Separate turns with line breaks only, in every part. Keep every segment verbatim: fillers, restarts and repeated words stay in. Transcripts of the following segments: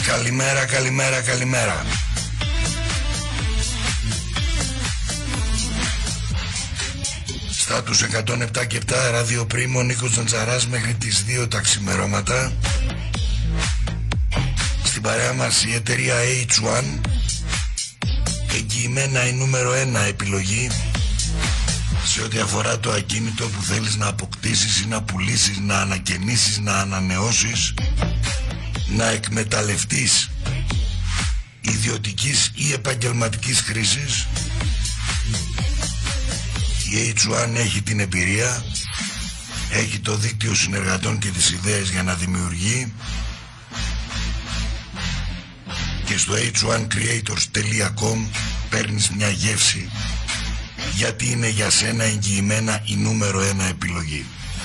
Καλημέρα, καλημέρα, καλημέρα. Στάτους εκατόν επτά και επτά Ράδιο Πρίμο, Νίκος Τζαντζαράς μέχρι τις δύο τα ξημερώματα. Στην παρέα μας η εταιρεία έιτς ουάν, εγγυημένα η νούμερο ένα επιλογή σε ό,τι αφορά το ακίνητο που θέλεις να αποκτήσεις ή να πουλήσεις, να ανακαινήσεις, να ανανεώσεις, να εκμεταλλευτείς ιδιωτικής ή επαγγελματικής χρήσης. Η έιτς ουάν έχει την εμπειρία, έχει το δίκτυο συνεργατών και τις ιδέες για να δημιουργεί, και στο έιτς ουάν creators τελεία κομ παίρνεις μια γεύση, γιατί είναι για σένα εγγυημένα η νούμερο ένα επιλογή.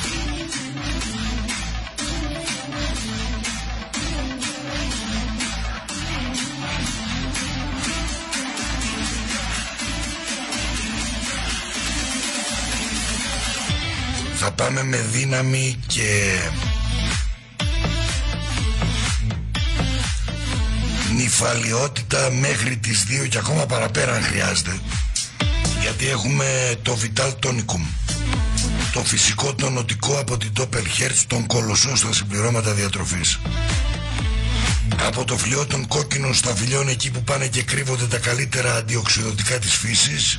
Θα πάμε με δύναμη και νυφαλιότητα μέχρι τις δύο και ακόμα παραπέρα αν χρειάζεται, γιατί έχουμε το Vital Tonicum, το φυσικό τονωτικό από την Doppelherz, τον κολοσσό στα συμπληρώματα διατροφής. Από το φλοιό των κόκκινων σταφυλιών, εκεί που πάνε και κρύβονται τα καλύτερα αντιοξυδοτικά της φύσης,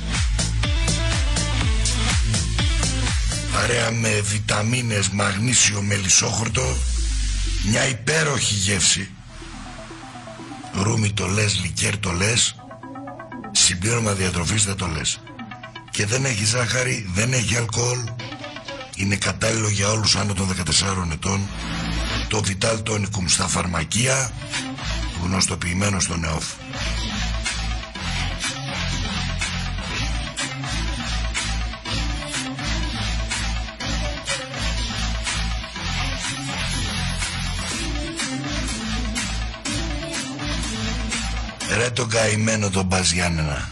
παρέα με βιταμίνες, μαγνήσιο, μελισσόχορτο, μια υπέροχη γεύση. Ρούμι το λες, λικέρ το λες, συμπλήρωμα διατροφής δεν το λες. Και δεν έχει ζάχαρη, δεν έχει αλκοόλ, είναι κατάλληλο για όλους άνω των δεκατεσσάρων ετών. Το Vital Tonicum στα φαρμακεία, γνωστοποιημένο στο ΝΕΟΦ. Ρε τον καημένο τον Μπας Γιάννενα.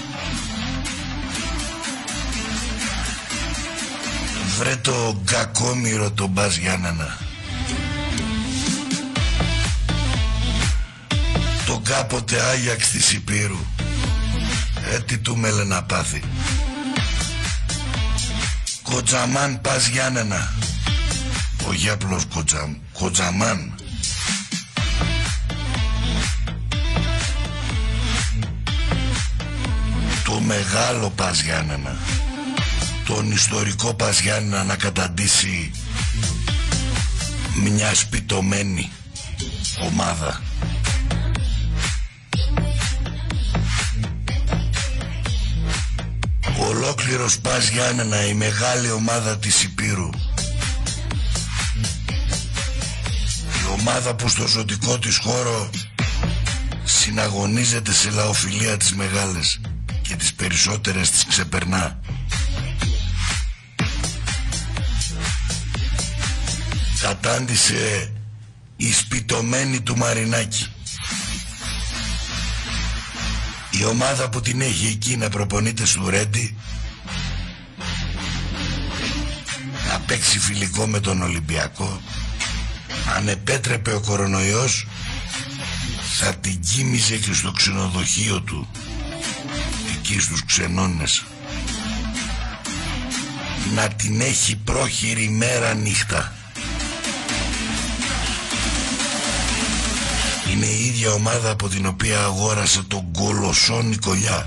Βρε το κακόμοιρο τον Μπας Γιάννενα. Το κάποτε Άγιαξ της Υπήρου. Ε, τι του μέλε να πάθει. Κοτζαμάν Μπας Γιάννενα. Όχι απλώς κοτζαμ, κοτζαμάν. Το μεγάλο Πας Γιάννενα, τον ιστορικό Πας Γιάννενα να καταντήσει μια σπιτωμένη ομάδα. Ολόκληρος Πας Γιάννενα, η μεγάλη ομάδα της Υπήρου, η ομάδα που στο ζωτικό της χώρο συναγωνίζεται σε λαοφιλία τις μεγάλες και τις περισσότερες τις ξεπερνά. Κατάντησε η σπιτωμένη του Μαρινάκη, η ομάδα που την έχει εκεί να προπονείται στο Ρέντι, να παίξει φιλικό με τον Ολυμπιακό. Αν επέτρεπε ο κορονοϊός, θα την κοίμιζε και στο ξενοδοχείο του, εκεί στους ξενώνες, να την έχει πρόχειρη μέρα νύχτα. Είναι η ίδια ομάδα από την οποία αγόρασε τον κολοσσό Νικολιά.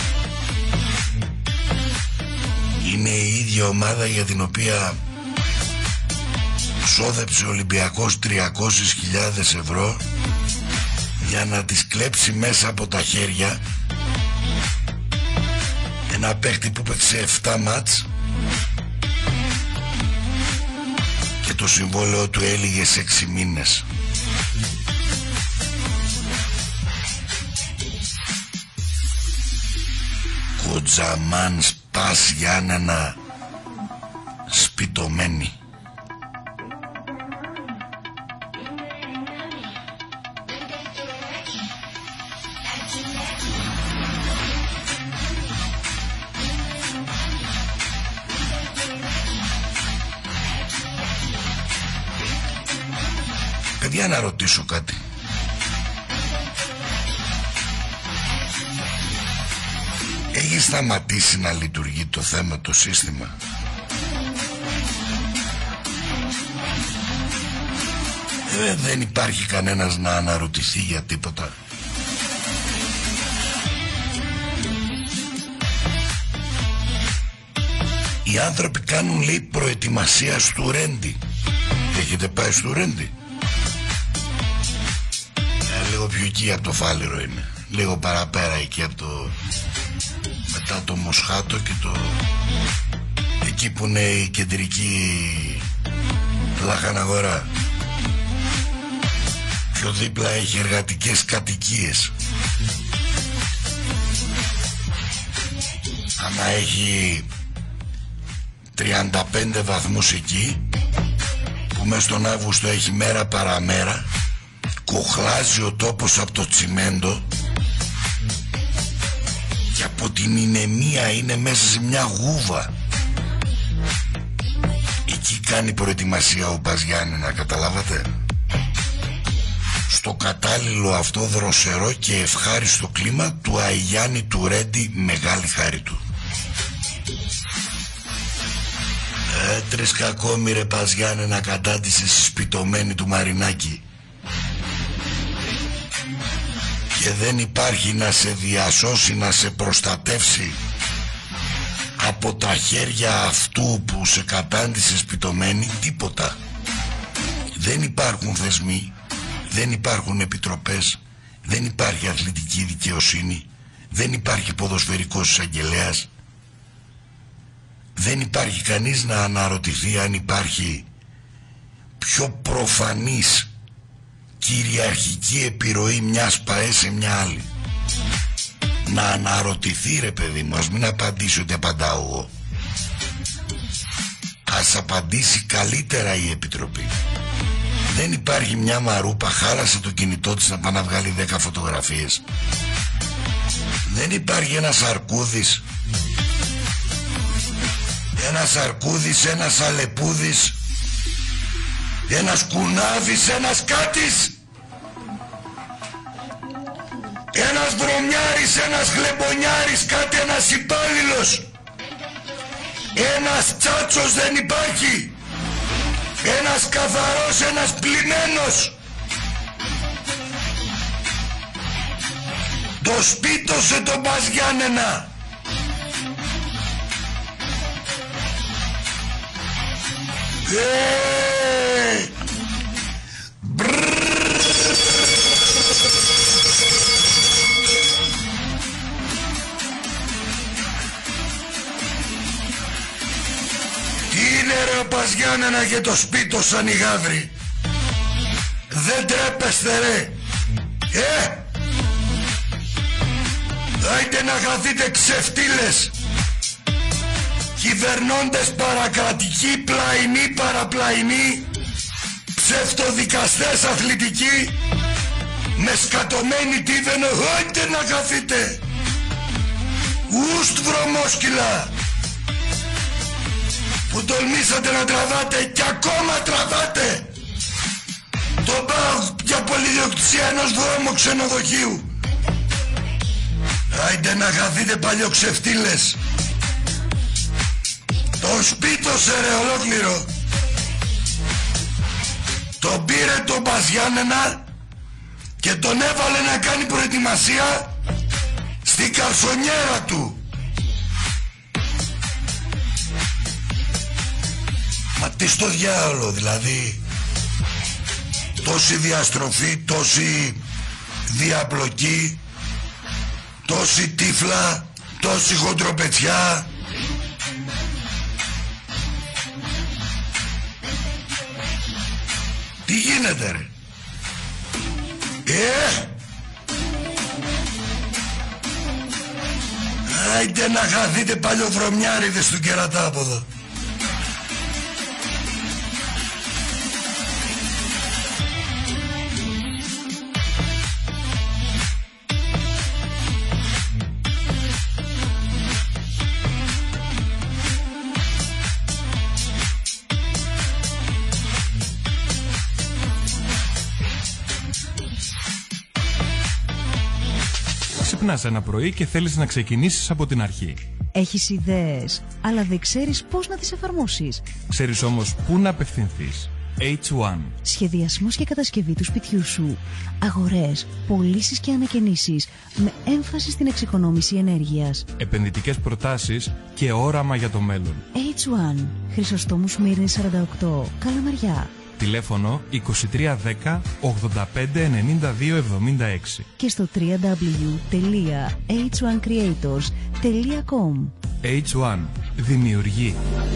Είναι η ίδια ομάδα για την οποία ξόδεψε ο Ολυμπιακός τριακόσιες χιλιάδες ευρώ για να τις κλέψει μέσα από τα χέρια ένα παίχτη που παίξε επτά μάτς και το συμβόλαιο του έλυγε σε έξι μήνες. Κοτζαμάν Πας Γιάννενα σπιτωμένη. Παιδιά, να ρωτήσω κάτι. Έχει σταματήσει να λειτουργεί το θέμα, το σύστημα? Ε, δεν υπάρχει κανένας να αναρωτηθεί για τίποτα. Οι άνθρωποι κάνουν, λέει, προετοιμασία στο Ρέντι. Έχετε πάει στο Ρέντι? Ε, λίγο πιο εκεί από το Φάληρο είναι. Λίγο παραπέρα εκεί από το... μετά το Μοσχάτο και το... εκεί που είναι η κεντρική λαχαναγορά. Πιο δίπλα έχει εργατικές κατοικίες. Άμα έχει τριάντα πέντε βαθμούς εκεί, που μες στον Αύγουστο έχει μέρα παραμέρα, κοχλάζει ο τόπος από το τσιμέντο και από την ηνεμία είναι μέσα σε μια γούβα. Εκεί κάνει προετοιμασία ο Παζιάννη, να καταλάβατε. Στο κατάλληλο αυτό δροσερό και ευχάριστο κλίμα του Αϊγιάννη του Ρέντι, μεγάλη χάρη του. Ε, τρεις κακόμοιρε Παζιάννη, να κατάντησες σπιτωμένη του Μαρινάκη. Και δεν υπάρχει να σε διασώσει, να σε προστατεύσει από τα χέρια αυτού που σε κατάντησε σπιτωμένη, τίποτα. Δεν υπάρχουν θεσμοί, δεν υπάρχουν επιτροπές, δεν υπάρχει αθλητική δικαιοσύνη, δεν υπάρχει ποδοσφαιρικός εισαγγελέας, δεν υπάρχει κανείς να αναρωτηθεί αν υπάρχει πιο προφανής κυριαρχική επιρροή μιας ΠΑΕ σε μια άλλη. Να αναρωτηθεί, ρε παιδί μου, ας μην απαντήσει ότι απαντάω εγώ. Ας απαντήσει καλύτερα η Επιτροπή. Δεν υπάρχει μια μαρούπα, χάλασε το κινητό της να πάει να βγάλει δέκα φωτογραφίες. Δεν υπάρχει ένας αρκούδης, ένας αρκούδης, ένας αλεπούδης, ένας κουνάβης, ένας κάτης, ένας βρωμιάρης, ένας γλεμπονιάρης, κάτι, ένας υπάλληλος, ένας τσάτσος δεν υπάρχει, ένας καθαρός, ένας πλημμένος. Το σπίτωσε τον Παζιάννενα. Ε, τι είναι ρε ο Παζιάννενα και το σπίτωσαν οι γάβροι? Δεν τρέπεστε ρε? Ε, άιτε να χαθείτε ξεφτύλες, κυβερνώντες παρακρατικοί, πλαϊνοί, παραπλαϊνοί, ψευτοδικαστές αθλητικοί, με σκατωμένη τίβαινο, άιτε να χαθείτε. Ουστ βρωμόσκυλα, που τολμήσατε να τραβάτε και ακόμα τραβάτε τον πάγο για πολυδιοκτησία ενός δρόμου ξενοδοχείου. Άιντε να χαθείτε παλιοξεφτύλες. Τον σπίτωσε ρε ολόκληρο. Τον πήρε τον Παζιάννενα και τον έβαλε να κάνει προετοιμασία στην καρσονιέρα του. Μα τι στο διάολο, δηλαδή τόση διαστροφή, τόση διαπλοκή, τόση τύφλα, τόση χοντροπετσιά. Τι γίνεται ρε? Ε! Άιντε να χαθείτε παλιοβρωμιάριδες του κερατάποδο.
ξυπνάς ένα πρωί και θέλεις να ξεκινήσεις από την αρχή.
Έχεις ιδέες, αλλά δεν ξέρεις πώς να τις εφαρμόσεις.
Ξέρεις όμως πού να απευθυνθείς. έιτς ουάν.
Σχεδιασμός και κατασκευή του σπιτιού σου. Αγορές, πωλήσεις και ανακαινήσεις με έμφαση στην εξοικονόμηση ενέργειας.
Επενδυτικές προτάσεις και όραμα για το μέλλον.
έιτς ουάν. Χρυσοστόμου Σμύρνης σαράντα οκτώ. Καλαμαριά.
Τηλέφωνο είκοσι τρία δέκα ογδόντα πέντε ενενήντα δύο εβδομήντα έξι.
Και στο double-u double-u double-u τελεία έιτς ουάν creators τελεία com.
έιτς ουάν. Δημιουργεί.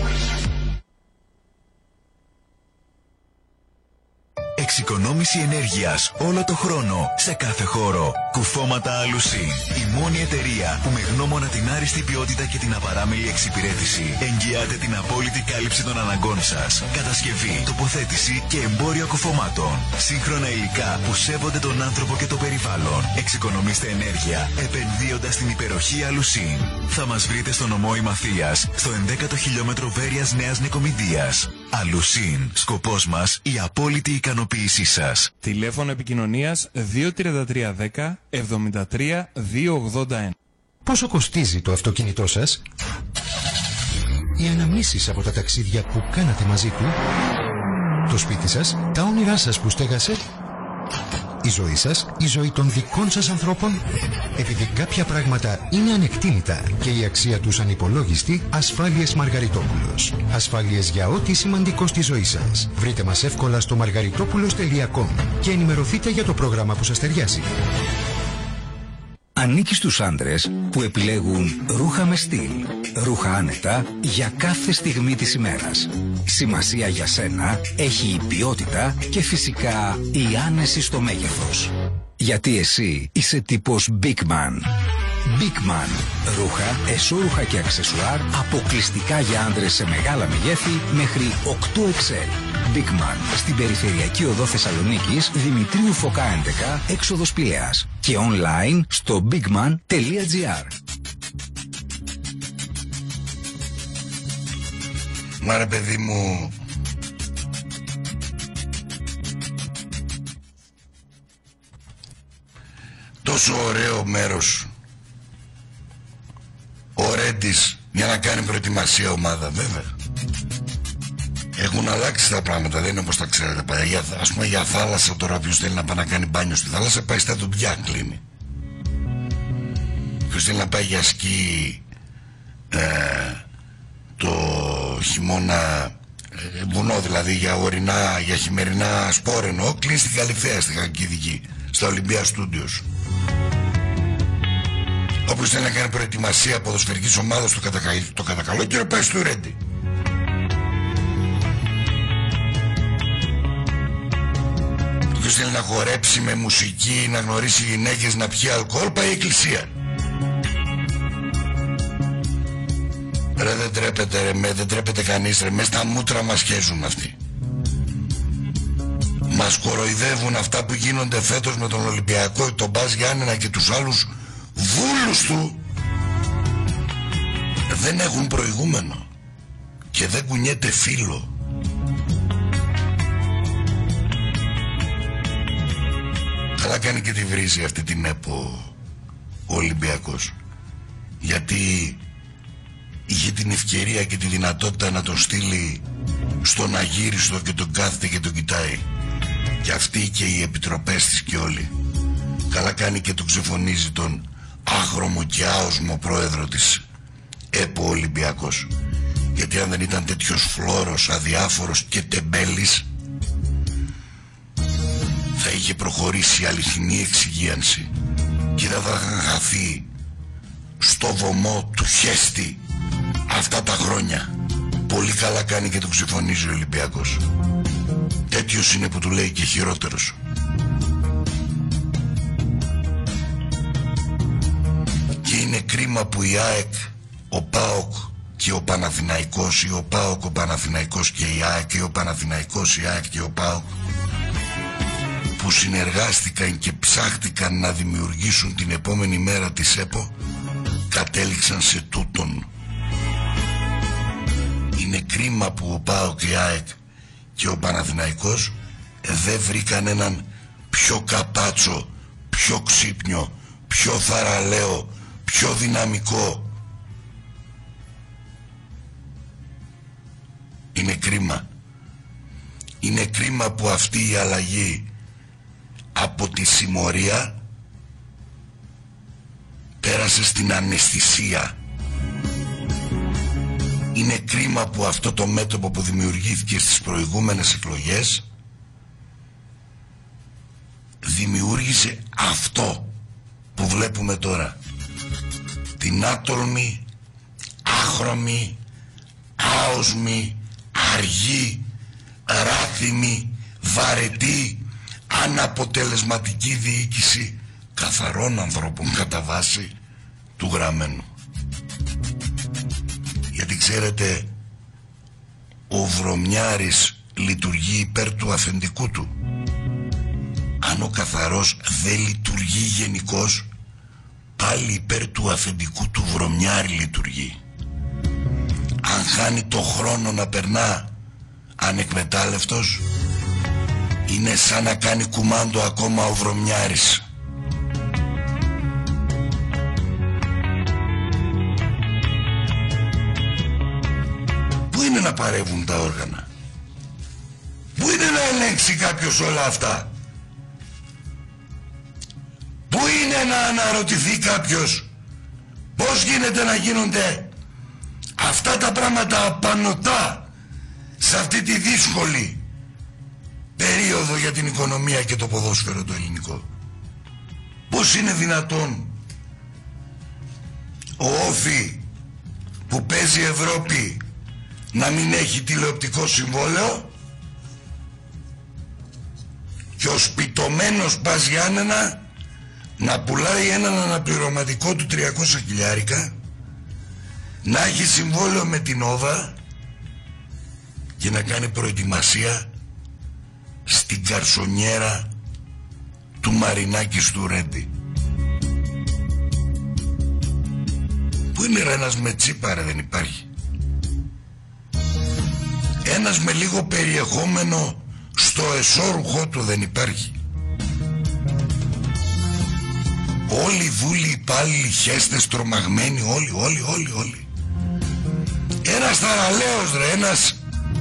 Εξοικονόμηση ενέργειας όλο το χρόνο, σε κάθε χώρο. Κουφώματα Alusin. Η μόνη εταιρεία που με γνώμονα την άριστη ποιότητα και την απαράμιλη εξυπηρέτηση εγγυάται την απόλυτη κάλυψη των αναγκών σας. Κατασκευή, τοποθέτηση και εμπόριο κουφωμάτων. Σύγχρονα υλικά που σέβονται τον άνθρωπο και το περιβάλλον. Εξοικονομήστε ενέργεια επενδύοντας στην υπεροχή Alusin. Θα μας βρείτε στο νομό Ημαθίας, στο ενδέκατο χιλιόμετρο Βέρειας Νέας Νικομηδίας. Alusin. Σκοπός μας η απόλυτη ικανοποίησή σας.
Τηλέφωνο επικοινωνίας δύο τρία τρία δέκα εβδομήντα τρία δύο ογδόντα ένα.
Πόσο κοστίζει το αυτοκίνητό σας? Οι αναμνήσεις από τα ταξίδια που κάνατε μαζί του? Το σπίτι σας? Τα όνειρά σας που στέγασε? Η ζωή σας? Η ζωή των δικών σας ανθρώπων? Επειδή κάποια πράγματα είναι ανεκτήμητα και η αξία τους ανυπολόγιστη, Ασφάλειες Μαργαριτόπουλος. Ασφάλειες για ό,τι σημαντικό στη ζωή σας. Βρείτε μας εύκολα στο μαργαριτόπουλος τελεία com και ενημερωθείτε για το πρόγραμμα που σας ταιριάζει.
Ανήκει στους άντρες που επιλέγουν ρούχα με στυλ, ρούχα άνετα για κάθε στιγμή της ημέρας. Σημασία για σένα έχει η ποιότητα και φυσικά η άνεση στο μέγεθος. Γιατί εσύ είσαι τύπος Big Man. Big Man. Ρούχα, εσώρουχα και αξεσουάρ αποκλειστικά για άντρες σε μεγάλα μεγέθη μέχρι οκτώ εξ ελ. Big Man. Στην περιφερειακή οδό Θεσσαλονίκης, Δημητρίου Φωκά έντεκα, έξοδος Πηλαίας. Και online στο bigman τελεία gr.
Μα ρε παιδί μου, τόσο ωραίο μέρος ο Ρέντις για να κάνει προετοιμασία ομάδα, βέβαια. Έχουν αλλάξει τα πράγματα, δεν είναι όπως τα ξέρετε παλιά. Ας πούμε για θάλασσα τώρα, ποιος θέλει να πάει να κάνει μπάνιο στη θάλασσα, πάει στα ντουμπιά, κλείνει. Ποιος θέλει να πάει για σκι ε, το χειμώνα, ε, βουνό δηλαδή, για ορεινά, για χειμερινά σπόρενο, κλείνει στην Καλυθέα, στη Χαλκιδική, στα Ολυμπία Στούντιος. Όποιος θέλει να κάνει προετοιμασία ποδοσφαιρικής ομάδας το, κατα... το κατακαλό καιρό πάει στο Ρέντι. Όποιος θέλει να χορέψει με μουσική, να γνωρίσει γυναίκες, να πιει αλκοόλ, πάει η εκκλησία. Ρε δεν τρέπεται ρε, με, δεν τρέπεται κανείς ρε, μες στα μούτρα μας χέζουν αυτοί. Μας κοροϊδεύουν αυτά που γίνονται φέτος με τον Ολυμπιακό, τον Μπας Γιάννενα και τους άλλους βούλους του. Δεν έχουν προηγούμενο και δεν κουνιέται φύλλο. Καλά κάνει και τη βρίζει αυτή την ΕΠΟ ο Ολυμπιακός, γιατί είχε την ευκαιρία και τη δυνατότητα να τον στείλει στον αγύριστο και τον κάθεται και τον κοιτάει. Και αυτή και οι επιτροπές της και όλοι. Καλά κάνει και τον ξεφωνίζει τον άχρωμο και άοσμο πρόεδρο της ΕΠΟ Ολυμπιακός. Γιατί αν δεν ήταν τέτοιος φλόρος, αδιάφορος και τεμπέλης, θα είχε προχωρήσει η αληθινή εξυγίανση και δεν θα είχαν χαθεί στο βωμό του χέστη αυτά τα χρόνια. Πολύ καλά κάνει και τον ξεφωνίζει ο Ολυμπιακός. Τέτοιος είναι που του λέει και χειρότερος. Και είναι κρίμα που η ΑΕΚ, ο ΠΑΟΚ και ο Παναθηναϊκός, ή ο ΠΑΟΚ, ο Παναθηναϊκός και η ΑΕΚ, ή ο Παναθηναϊκός, η ΑΕΚ και ο ΠΑΟΚ, που συνεργάστηκαν και ψάχτηκαν να δημιουργήσουν την επόμενη μέρα της ΕΠΟ, κατέληξαν σε τούτον. Είναι κρίμα που ο ΠΑΟΚ, η ΑΕΚ και ο Παναθηναϊκός δεν βρήκαν έναν πιο καπάτσο, πιο ξύπνιο, πιο θαραλέο, πιο δυναμικό. Είναι κρίμα. Είναι κρίμα που αυτή η αλλαγή από τη συμμορία πέρασε στην αναισθησία. Είναι κρίμα που αυτό το μέτωπο που δημιουργήθηκε στις προηγούμενες εκλογές δημιούργησε αυτό που βλέπουμε τώρα. Την άτολμη, άχρωμη, άοσμη, αργή, ράθιμη, βαρετή, αναποτελεσματική διοίκηση καθαρών ανθρώπων κατά βάση του γραμμένου. Γιατί ξέρετε, ο βρωμιάρης λειτουργεί υπέρ του αφεντικού του. Αν ο καθαρός δεν λειτουργεί γενικώς, πάλι υπέρ του αφεντικού του βρωμιάρη λειτουργεί. Αν χάνει το χρόνο να περνά ανεκμετάλλευτος, είναι σαν να κάνει κουμάντο ακόμα ο βρωμιάρης. Πού είναι να παρεύουν τα όργανα? Πού είναι να ελέγξει κάποιος όλα αυτά? Πού είναι να αναρωτηθεί κάποιος πώς γίνεται να γίνονται αυτά τα πράγματα απανωτά σε αυτή τη δύσκολη περίοδο για την οικονομία και το ποδόσφαιρο το ελληνικό? Πώς είναι δυνατόν ο Όφη που παίζει Ευρώπη να μην έχει τηλεοπτικό συμβόλαιο και ο σπιτωμένος Μπας Γιάννενα να πουλάει έναν αναπληρωματικό του τριακόσια χιλιάρικα, να έχει συμβόλαιο με την Όβα και να κάνει προετοιμασία στην καρσονιέρα του Μαρινάκη του Ρέντι? Πού είναι ρε ένας με τσίπα ρε? Δεν υπάρχει. Ένας με λίγο περιεχόμενο στο εσώρουχό του δεν υπάρχει. Όλοι οι δούλοι, υπάλληλοι, χέστες, τρομαγμένοι, όλοι, όλοι, όλοι, όλοι. Ένας θαραλέος ρε, ένας...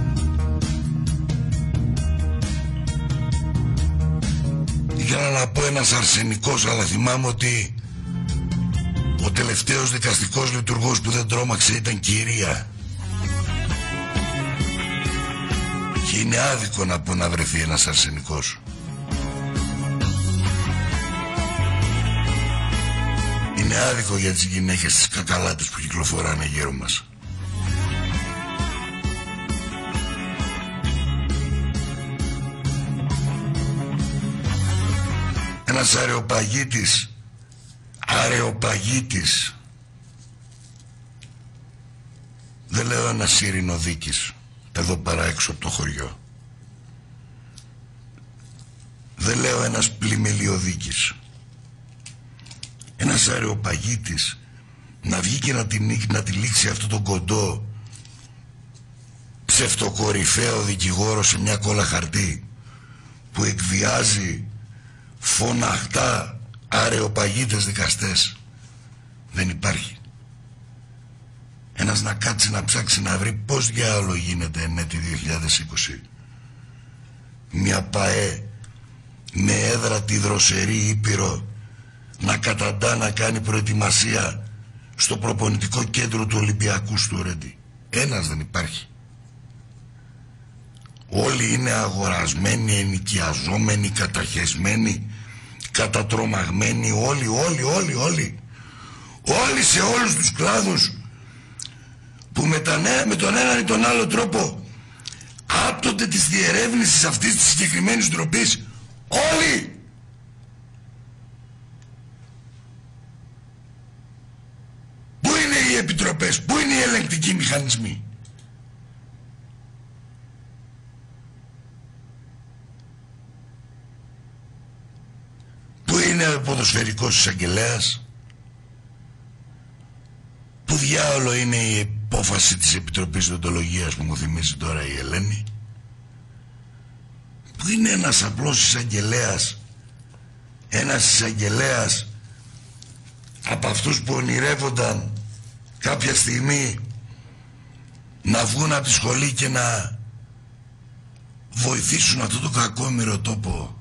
Ήθελα να πω ένας αρσενικός, αλλά θυμάμαι ότι ο τελευταίος δικαστικός λειτουργός που δεν τρόμαξε ήταν κυρία. Και είναι άδικο να πω να βρεθεί ένας αρσενικός. Είναι άδικο για τις γυναίκες τις κακαλάτες που κυκλοφοράνε γύρω μας. Ένας αρεοπαγίτης, αρεοπαγίτης, δεν λέω ένας ειρηνοδίκης εδώ παρά έξω από το χωριό, δεν λέω ένας πλημελιοδίκης, ένας αρεοπαγίτης να βγει και να την, να τυλίξει αυτό τον κοντό ψευτοκορυφαίο δικηγόρο σε μια κόλλα χαρτί που εκβιάζει φωναχτά αρεοπαγίτες δικαστές. Δεν υπάρχει. Ένας να κάτσει να ψάξει να βρει πώς διάολο γίνεται εν έτη δύο χιλιάδες είκοσι μια ΠΑΕ με έδρα τη δροσερή Ήπειρο να καταντά να κάνει προετοιμασία στο προπονητικό κέντρο του Ολυμπιακού στο Ρέντι. Ένας δεν υπάρχει. Όλοι είναι αγορασμένοι, ενοικιαζόμενοι, καταχεσμένοι, κατατρομαγμένοι, όλοι, όλοι, όλοι, όλοι. Όλοι σε όλους τους κλάδους που με, τα νέα, με τον έναν ή τον άλλο τρόπο άπτονται της διερεύνησης αυτής της συγκεκριμένης ντροπής. Όλοι. Πού είναι οι επιτροπές, πού είναι οι ελεγκτικοί μηχανισμοί? Πού είναι ο ποδοσφαιρικός εισαγγελέας? Πού διάολο είναι η υπόφαση της Επιτροπής Δεοντολογίας που μου θυμίζει τώρα η Ελένη? Πού είναι ένας απλός εισαγγελέας, ένας εισαγγελέας από αυτούς που ονειρεύονταν κάποια στιγμή να βγουν από τη σχολή και να βοηθήσουν αυτό το κακόμοιρο τόπο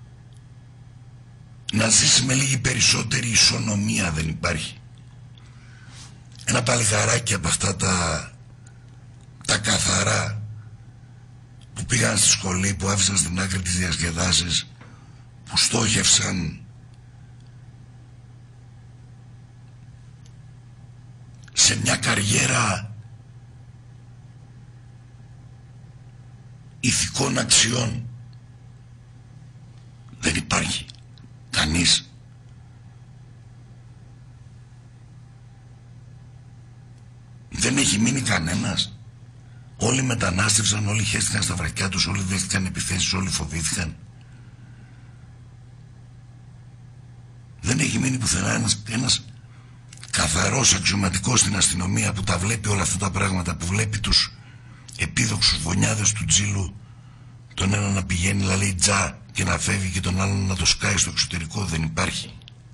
να ζήσει με λίγη περισσότερη ισονομία. Δεν υπάρχει. Ένα παλιγαράκι από αυτά τα τα καθαρά που πήγαν στη σχολή, που άφησαν στην άκρη τις διασκεδάσεις, που στόχευσαν σε μια καριέρα ηθικών αξιών. Δεν υπάρχει κανείς. Δεν έχει μείνει κανένας. Όλοι μετανάστευσαν, όλοι χέστηκαν στα βρακιά τους, όλοι δέχτηκαν επιθέσεις, όλοι φοβήθηκαν. Δεν έχει μείνει πουθενά ένας, ένας καθαρός αξιωματικός στην αστυνομία που τα βλέπει όλα αυτά τα πράγματα, που βλέπει τους επίδοξους βονιάδες του τζίλου, τον ένα να πηγαίνει να λέει τζα και να φεύγει και τον άλλον να το σκάει στο εξωτερικό. Δεν υπάρχει.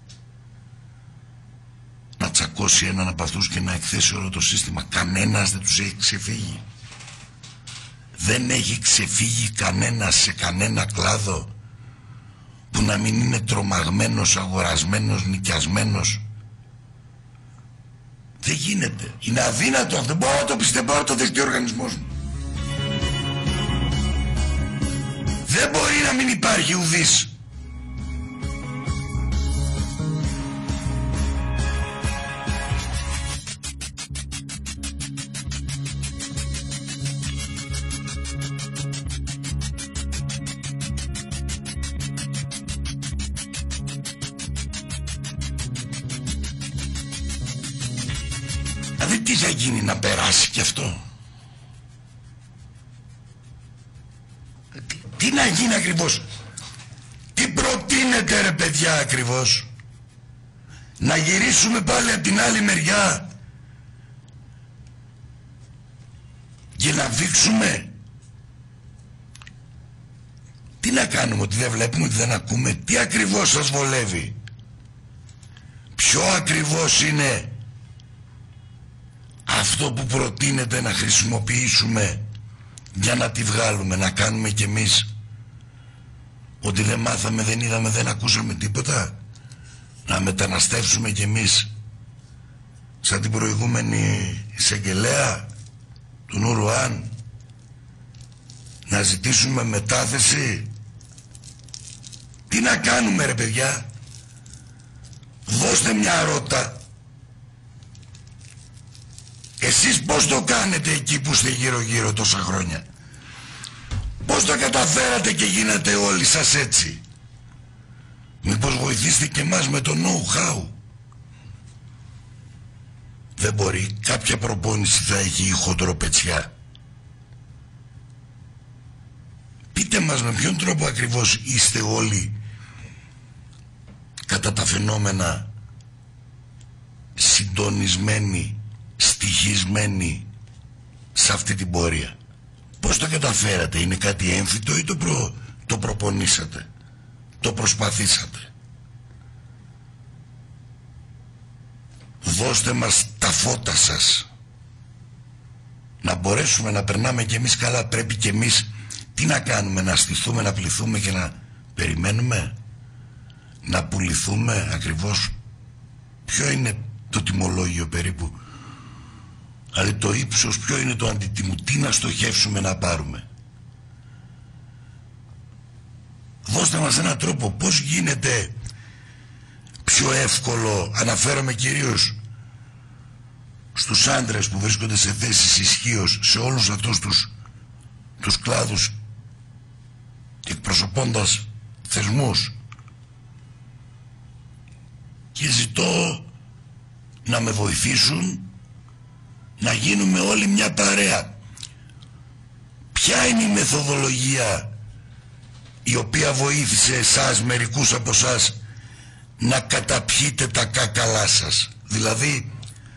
Να τσακώσει έναν από αυτούς και να εκθέσει όλο το σύστημα. Κανένας δεν τους έχει ξεφύγει. Δεν έχει ξεφύγει κανένας σε κανένα κλάδο που να μην είναι τρομαγμένος, αγορασμένος, νοικιασμένος. Δεν γίνεται. Είναι αδύνατο. Δεν μπορώ να το πιστέψω. Δεν μπορώ να το δεχτεί ο οργανισμός μου. Δεν μπορεί να μην υπάρχει ουδής. Δηλαδή τι θα γίνει, να περάσει κι αυτό? Τι, τι να γίνει ακριβώς? Τι προτείνετε ρε παιδιά ακριβώς? Να γυρίσουμε πάλι από την άλλη μεριά και να βήξουμε? Τι να κάνουμε, ότι δεν βλέπουμε, ότι δεν ακούμε? Τι ακριβώς σας βολεύει? Ποιο ακριβώς είναι αυτό που προτείνεται να χρησιμοποιήσουμε για να τη βγάλουμε? Να κάνουμε κι εμείς ότι δεν μάθαμε, δεν είδαμε, δεν ακούσαμε τίποτα? Να μεταναστεύσουμε κι εμείς σαν την προηγούμενη εισαγγελέα του Νουρουάν? Να ζητήσουμε μετάθεση? Τι να κάνουμε ρε παιδιά? Δώστε μια ρότα. Εσείς πώς το κάνετε εκεί που είστε γύρω γύρω τόσα χρόνια? Πώς το καταφέρατε και γίνατε όλοι σας έτσι? Μήπως βοηθήστε και εμάς με το know-how? Δεν μπορεί. Κάποια προπόνηση θα έχει η χοντροπετσιά. Πείτε μας με ποιον τρόπο ακριβώς είστε όλοι κατά τα φαινόμενα συντονισμένοι, στοιχισμένοι σε αυτή την πορεία. Πώς το καταφέρατε? Είναι κάτι έμφυτο ή το, προ, το προπονήσατε? Το προσπαθήσατε? Δώστε μας τα φώτα σας. Να μπορέσουμε να περνάμε κι εμείς καλά. Πρέπει κι εμείς τι να κάνουμε? Να στηθούμε, να πληθούμε και να περιμένουμε? Να πουληθούμε ακριβώς? Ποιο είναι το τιμολόγιο περίπου? Δηλαδή το ύψος ποιο είναι το αντιτιμού? Τι να στοχεύσουμε να πάρουμε? Δώστε μας έναν τρόπο. Πώς γίνεται πιο εύκολο? Αναφέρομαι κυρίως στους άντρες που βρίσκονται σε θέσεις ισχύως σε όλους αυτούς τους, τους κλάδους και εκπροσωπώντας θεσμούς, και ζητώ να με βοηθήσουν να γίνουμε όλοι μια παρέα. Ποια είναι η μεθοδολογία η οποία βοήθησε εσάς, μερικούς από εσάς, να καταπιείτε τα κάκαλά σας? Δηλαδή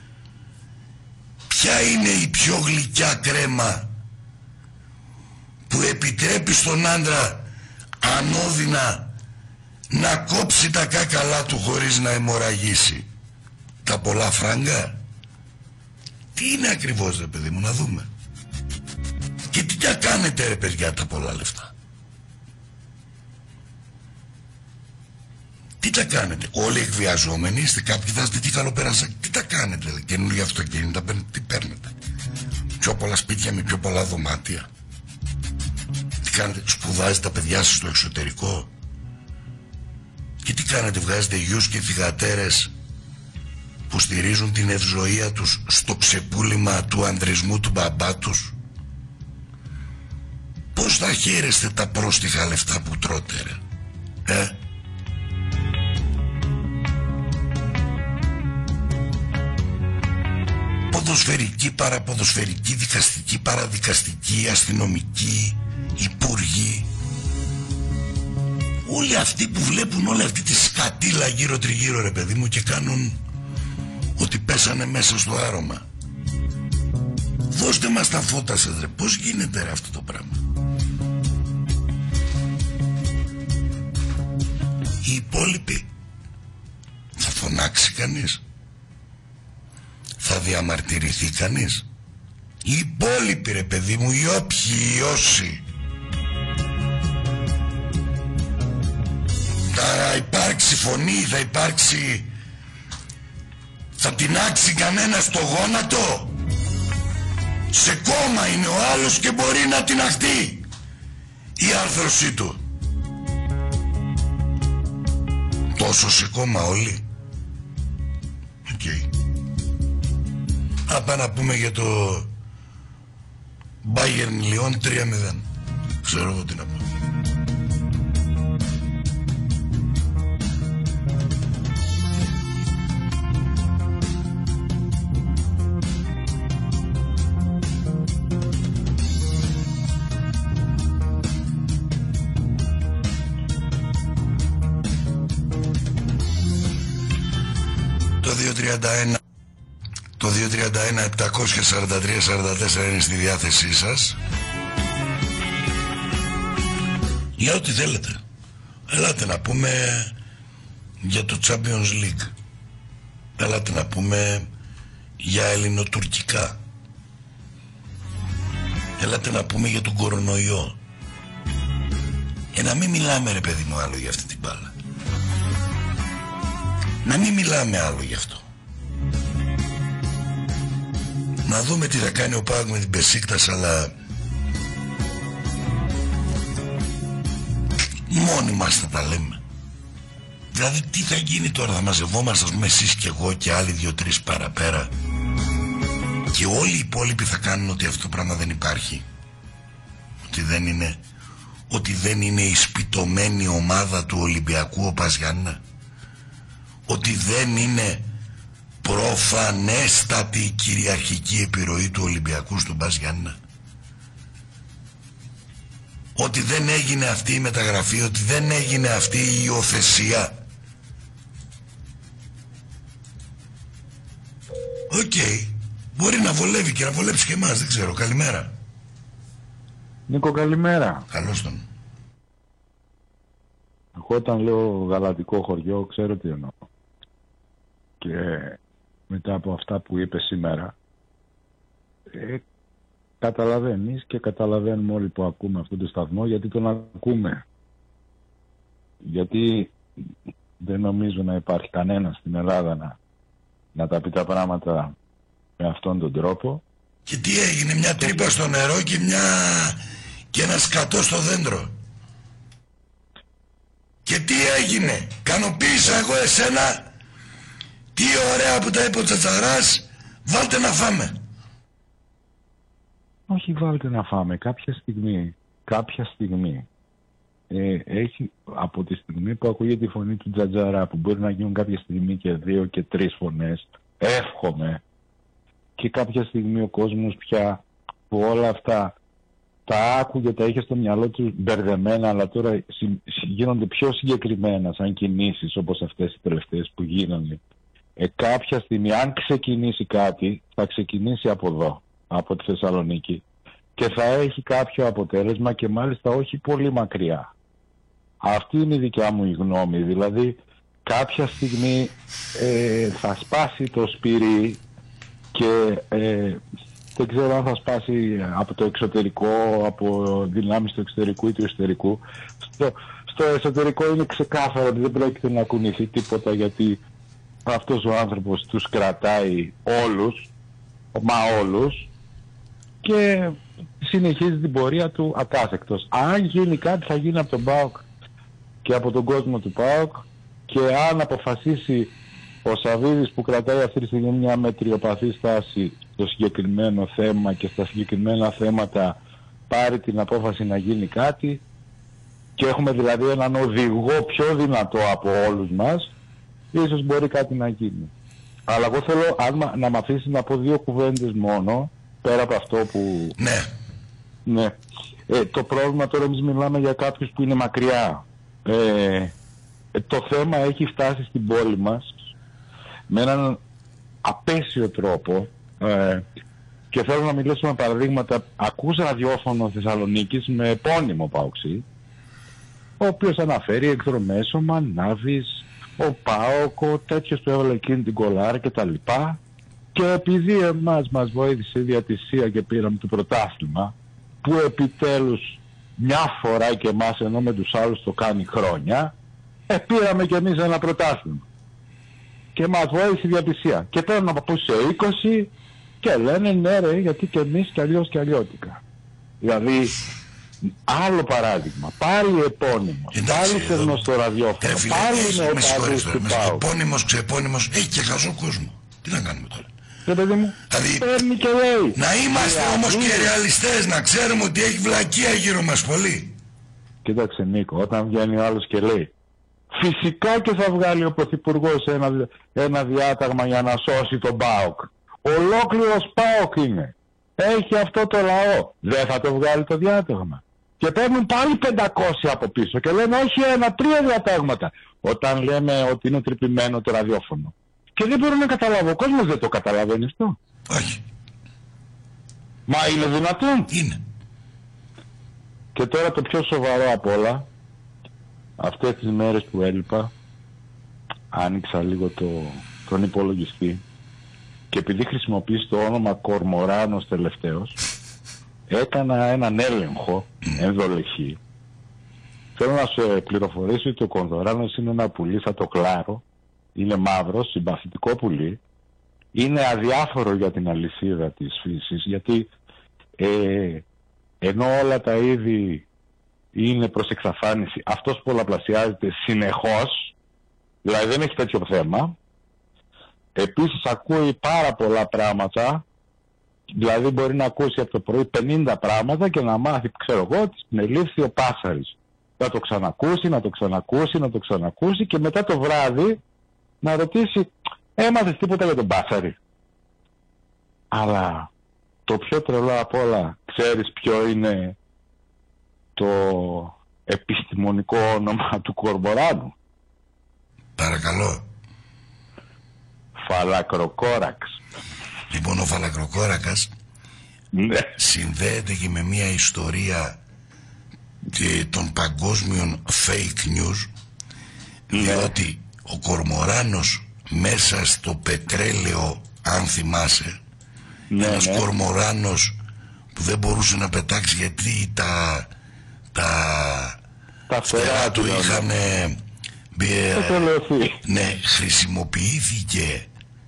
ποια είναι η πιο γλυκιά κρέμα που επιτρέπει στον άντρα ανώδυνα να κόψει τα κάκαλά του χωρίς να αιμορραγήσει? τα πολλά φράγκα? Τι είναι ακριβώς, ρε παιδί μου, να δούμε. Και τι τα κάνετε, ρε παιδιά, τα πολλά λεφτά? Τι τα κάνετε? Όλοι εκβιαζόμενοι είστε, κάποιοι θα είστε και καλοπερασάκι. Τι τα κάνετε, δηλαδή, καινούργια αυτοκίνητα, τι παίρνετε? Πιο πολλά σπίτια με πιο πολλά δωμάτια? Τι κάνετε, σπουδάζετε τα παιδιά σας στο εξωτερικό? Και τι κάνετε, βγάζετε γιους και θυγατέρες που στηρίζουν την ευζοία τους στο ξεπούλημα του ανδρισμού του μπαμπά τους? Πώς θα χαίρεστε τα πρόστιχα λεφτά που τρώτε, ρε? Ε? Ποδοσφαιρική, παραποδοσφαιρική, δικαστική, παραδικαστική, αστυνομική, υπουργοί. Όλοι αυτοί που βλέπουν όλη αυτή τη σκατήλα γύρω τριγύρω, ρε παιδί μου, και κάνουν ότι πέσανε μέσα στο άρωμα. Δώστε μας τα φώτα σας, ρε. Πώς γίνεται, ρε, αυτό το πράγμα? Οι υπόλοιποι, θα φωνάξει κανείς? Θα διαμαρτυρηθεί κανείς? Οι υπόλοιποι, ρε παιδί μου, οι όποιοι, οι όσοι. Θα υπάρξει φωνή, θα υπάρξει... Θα τεινάξει κανένα στο γόνατο? Σε κόμμα είναι ο άλλος και μπορεί να τειναχτεί η άρθρωσή του. Τόσο σε κόμμα όλοι? Οκ. Okay. Απά να πούμε για το Bayern Lyon τρία μηδέν. Ξέρω εγώ τι να πω. Το δύο τριάντα ένα Το δύο τριάντα ένα επτακόσια σαράντα τρία σαράντα τέσσερα είναι στη διάθεσή σας για ό,τι θέλετε. Ελάτε να πούμε για το Champions League. Ελάτε να πούμε για ελληνοτουρκικά. Ελάτε να πούμε για τον κορονοϊό. Και να μην μιλάμε, ρε παιδί μου, άλλο για αυτή την μπάλα. Να μην μιλάμε άλλο γι' αυτό. Να δούμε τι θα κάνει ο ΠΑΟΚ με την Μπεσίκτας, αλλά μόνοι μας θα τα λέμε. Δηλαδή τι θα γίνει τώρα? Θα μαζευόμαστε, ας πούμε, εσείς και εγώ και άλλοι δύο-τρεις παραπέρα, και όλοι οι υπόλοιποι θα κάνουν ότι αυτό το πράγμα δεν υπάρχει, ότι δεν είναι, ότι δεν είναι η σπιτωμένη ομάδα του Ολυμπιακού ο Πας Γιάννενα, ότι δεν είναι προφανέστατη η κυριαρχική επιρροή του Ολυμπιακού στον Πας Γιάννενα, ότι δεν έγινε αυτή η μεταγραφή, ότι δεν έγινε αυτή η υιοθεσία. Οκ, okay. Μπορεί να βολεύει και να βολέψει και εμάς, δεν ξέρω. Καλημέρα.
Νίκο, καλημέρα.
Καλώς τον.
Εγώ όταν λέω γαλατικό χωριό ξέρω τι εννοώ. Και μετά από αυτά που είπε σήμερα, ε, καταλαβαίνεις και καταλαβαίνουμε όλοι που ακούμε αυτό το σταθμό γιατί τον ακούμε. Γιατί δεν νομίζω να υπάρχει κανένα στην Ελλάδα να, να τα πει τα πράγματα με αυτόν τον τρόπο.
Και τι έγινε? Μια τρύπα στο νερό και, μια... και ένα σκατό στο δέντρο. Και τι έγινε? Κανοποίησα εγώ εσένα? Τι ωραία που τα είπε ο Τσατσαράς. Βάλτε να φάμε.
Όχι βάλτε να φάμε. Κάποια στιγμή, κάποια στιγμή ε, έχει, από τη στιγμή που ακούγεται η φωνή του Τζατζαρά, που μπορεί να γίνουν κάποια στιγμή και δύο και τρεις φωνές, εύχομαι, και κάποια στιγμή ο κόσμος πια που όλα αυτά τα άκουγε, τα είχε στο μυαλό του μπερδεμένα, αλλά τώρα γίνονται πιο συγκεκριμένα σαν κινήσεις όπως αυτές οι τελευταίες που γίνονται. Ε, κάποια στιγμή, αν ξεκινήσει κάτι, θα ξεκινήσει από εδώ, από τη Θεσσαλονίκη, και θα έχει κάποιο αποτέλεσμα, και μάλιστα όχι πολύ μακριά. Αυτή είναι η δικιά μου η γνώμη. Δηλαδή, κάποια στιγμή ε, θα σπάσει το σπυρί και ε, δεν ξέρω αν θα σπάσει από το εξωτερικό, από δυνάμεις του εξωτερικού ή του εσωτερικού. Στο, στο εσωτερικό είναι ξεκάθαρο ότι δεν πρόκειται να κουνηθεί τίποτα, γιατί αυτός ο άνθρωπος τους κρατάει όλους, μα όλους, και συνεχίζει την πορεία του ακάθεκτος. Αν γίνει κάτι θα γίνει από τον ΠΑΟΚ και από τον κόσμο του ΠΑΟΚ, και αν αποφασίσει ο Σαββίδης, που κρατάει αυτή τη στιγμή μια μετριοπαθή στάση στο συγκεκριμένο θέμα και στα συγκεκριμένα θέματα, πάρει την απόφαση να γίνει κάτι, και έχουμε δηλαδή έναν οδηγό πιο δυνατό από όλους μας, ίσως μπορεί κάτι να γίνει. Αλλά εγώ θέλω αν, να μ' αφήσει να πω δύο κουβέντες μόνο, πέρα από αυτό που...
Ναι.
Ναι. Ε, το πρόβλημα τώρα, εμείς μιλάμε για κάποιους που είναι μακριά. Ε, το θέμα έχει φτάσει στην πόλη μας με έναν απέσιο τρόπο, ε, και θέλω να μιλήσω με παραδείγματα. Ακούς ραδιόφωνο Θεσσαλονίκης με επώνυμο Παοξή, ο οποίος αναφέρει εκδρομές, ο Μανάβης, ο ΠΑΟΚ, ο τέτοιος που έβαλε εκείνη την κολάρα και τα λοιπά, και επειδή εμάς μας βοήθησε η διατησία και πήραμε το πρωτάθλημα, που επιτέλους μια φορά και εμάς, ενώ με τους άλλους το κάνει χρόνια, ε, πήραμε και εμείς ένα πρωτάθλημα και μας βοήθησε η διατησία, και παίρνουν από πού σε είκοσι και λένε ναι ρε, γιατί και εμείς κι αλλιώς κι αλλιώτικα. Δηλαδή άλλο παράδειγμα, πάλι επώνυμος, πάλι σερνό στο ραδιόφωνο, πάλι είναι ο παδούς του ΠΑΟΚ.
Επώνυμος, ξεπώνυμος, έχει και χαζό κόσμο. Τι να κάνουμε τώρα?
Ρε παιδί μου,
δηλαδή,
παίρνει και λέει.
Να είμαστε
δηλαδή,
όμως και ρεαλιστές, να ξέρουμε ότι έχει βλακεία γύρω μας πολύ.
Κοίταξε Νίκο, όταν βγαίνει ο άλλος και λέει φυσικά και θα βγάλει ο Πρωθυπουργός ένα, ένα διάταγμα για να σώσει τον ΠΑΟΚ. Ολόκληρος ΠΑΟΚ είναι. Έχει αυτό το λαό. Δεν θα το βγάλει το διάταγμα? Και παίρνουν πάλι πεντακόσια από πίσω και λένε όχι, ένα, τρία διατάγματα. Όταν λέμε ότι είναι τρυπημένο το ραδιόφωνο. Και δεν μπορώ να καταλάβω. Ο κόσμος δεν το καταλαβαίνει αυτό.
Όχι.
Μα είναι δυνατόν?
Είναι.
Και τώρα το πιο σοβαρό απ' όλα, αυτές τις μέρες που έλειπα, άνοιξα λίγο το, τον υπολογιστή, και επειδή χρησιμοποιείς το όνομα Κορμοράνος τελευταίος, έκανα έναν έλεγχο ενδολεχή. Θέλω να σου πληροφορήσω ότι ο Κορμοράνος είναι ένα πουλί σαν το κλάρο, είναι μαύρο, συμπαθητικό πουλί, είναι αδιάφορο για την αλυσίδα της φύσης, γιατί ε, ενώ όλα τα είδη είναι προς εξαφάνιση, αυτός πολλαπλασιάζεται συνεχώς, δηλαδή δεν έχει τέτοιο θέμα. Επίσης ακούει πάρα πολλά πράγματα, δηλαδή μπορεί να ακούσει από το πρωί πενήντα πράγματα και να μάθει, ξέρω εγώ, ότι συνελήφθη ο Πάσαρης. Να το ξανακούσει, να το ξανακούσει, να το ξανακούσει, και μετά το βράδυ να ρωτήσει, έμαθες τίποτα για τον Πάσαρη? Αλλά το πιο τρελό απ' όλα, ξέρεις ποιο είναι το επιστημονικό όνομα του Κορμοράνου?
Παρακαλώ.
Φαλακροκόραξ.
Λοιπόν, ο Φαλακροκόρακας,
ναι,
συνδέεται και με μια ιστορία των παγκόσμιων fake news, ναι, διότι ο Κορμοράνος μέσα στο πετρέλαιο, αν θυμάσαι, ναι, ένας ναι. Κορμοράνος που δεν μπορούσε να πετάξει γιατί τα τα, τα φτερά του είχαν ε, ναι, χρησιμοποιήθηκε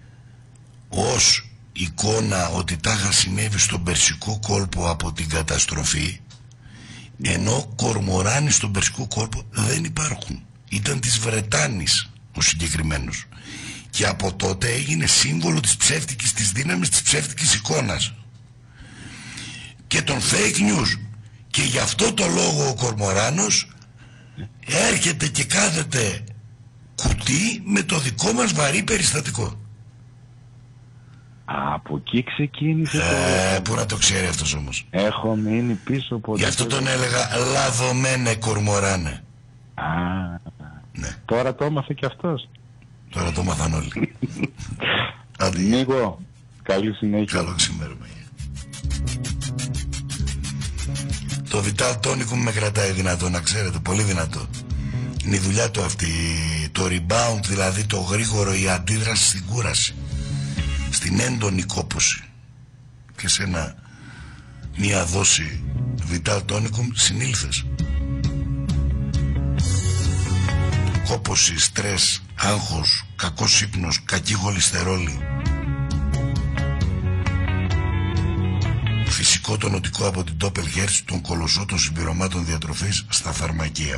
ως εικόνα ότι τα είχα συνέβη στον Περσικό κόλπο από την καταστροφή, ενώ κορμοράνοι στον Περσικό κόλπο δεν υπάρχουν. Ήταν της Βρετάνης ο συγκεκριμένος, και από τότε έγινε σύμβολο της ψεύτικης, της δύναμης της ψεύτικης εικόνας και των fake news. Και γι' αυτό το λόγο ο Κορμοράνος έρχεται και κάθεται κουτί με το δικό μας βαρύ περιστατικό.
Από εκεί ξεκίνησε
ε,
το...
Πού να το ξέρει αυτός όμως.
Έχω μείνει πίσω από...
Γι' αυτό τον έλεγα λαδωμένε Κορμοράνε.
Α,
ναι.
Τώρα το έμαθε και αυτός.
Τώρα το μάθαν όλοι.
Νίκο, καλή συνέχεια.
Καλό ξημέρωμα. Το Vital Tonic μου με κρατάει δυνατό, να ξέρετε, πολύ δυνατό. Είναι η δουλειά του αυτή. Το rebound, δηλαδή το γρήγορο, η αντίδραση στην κούραση, στην έντονη κόπωση. Και σε ένα, μία δόση Vital Tonicum συνήλθες. Κόπωση, στρες, άγχος, κακός ύπνος, κακή χολυστερόλη. Φυσικό τονωτικό από την Doppel Hertz, τον κολοσσό των συμπληρωμάτων διατροφής στα φαρμακεία.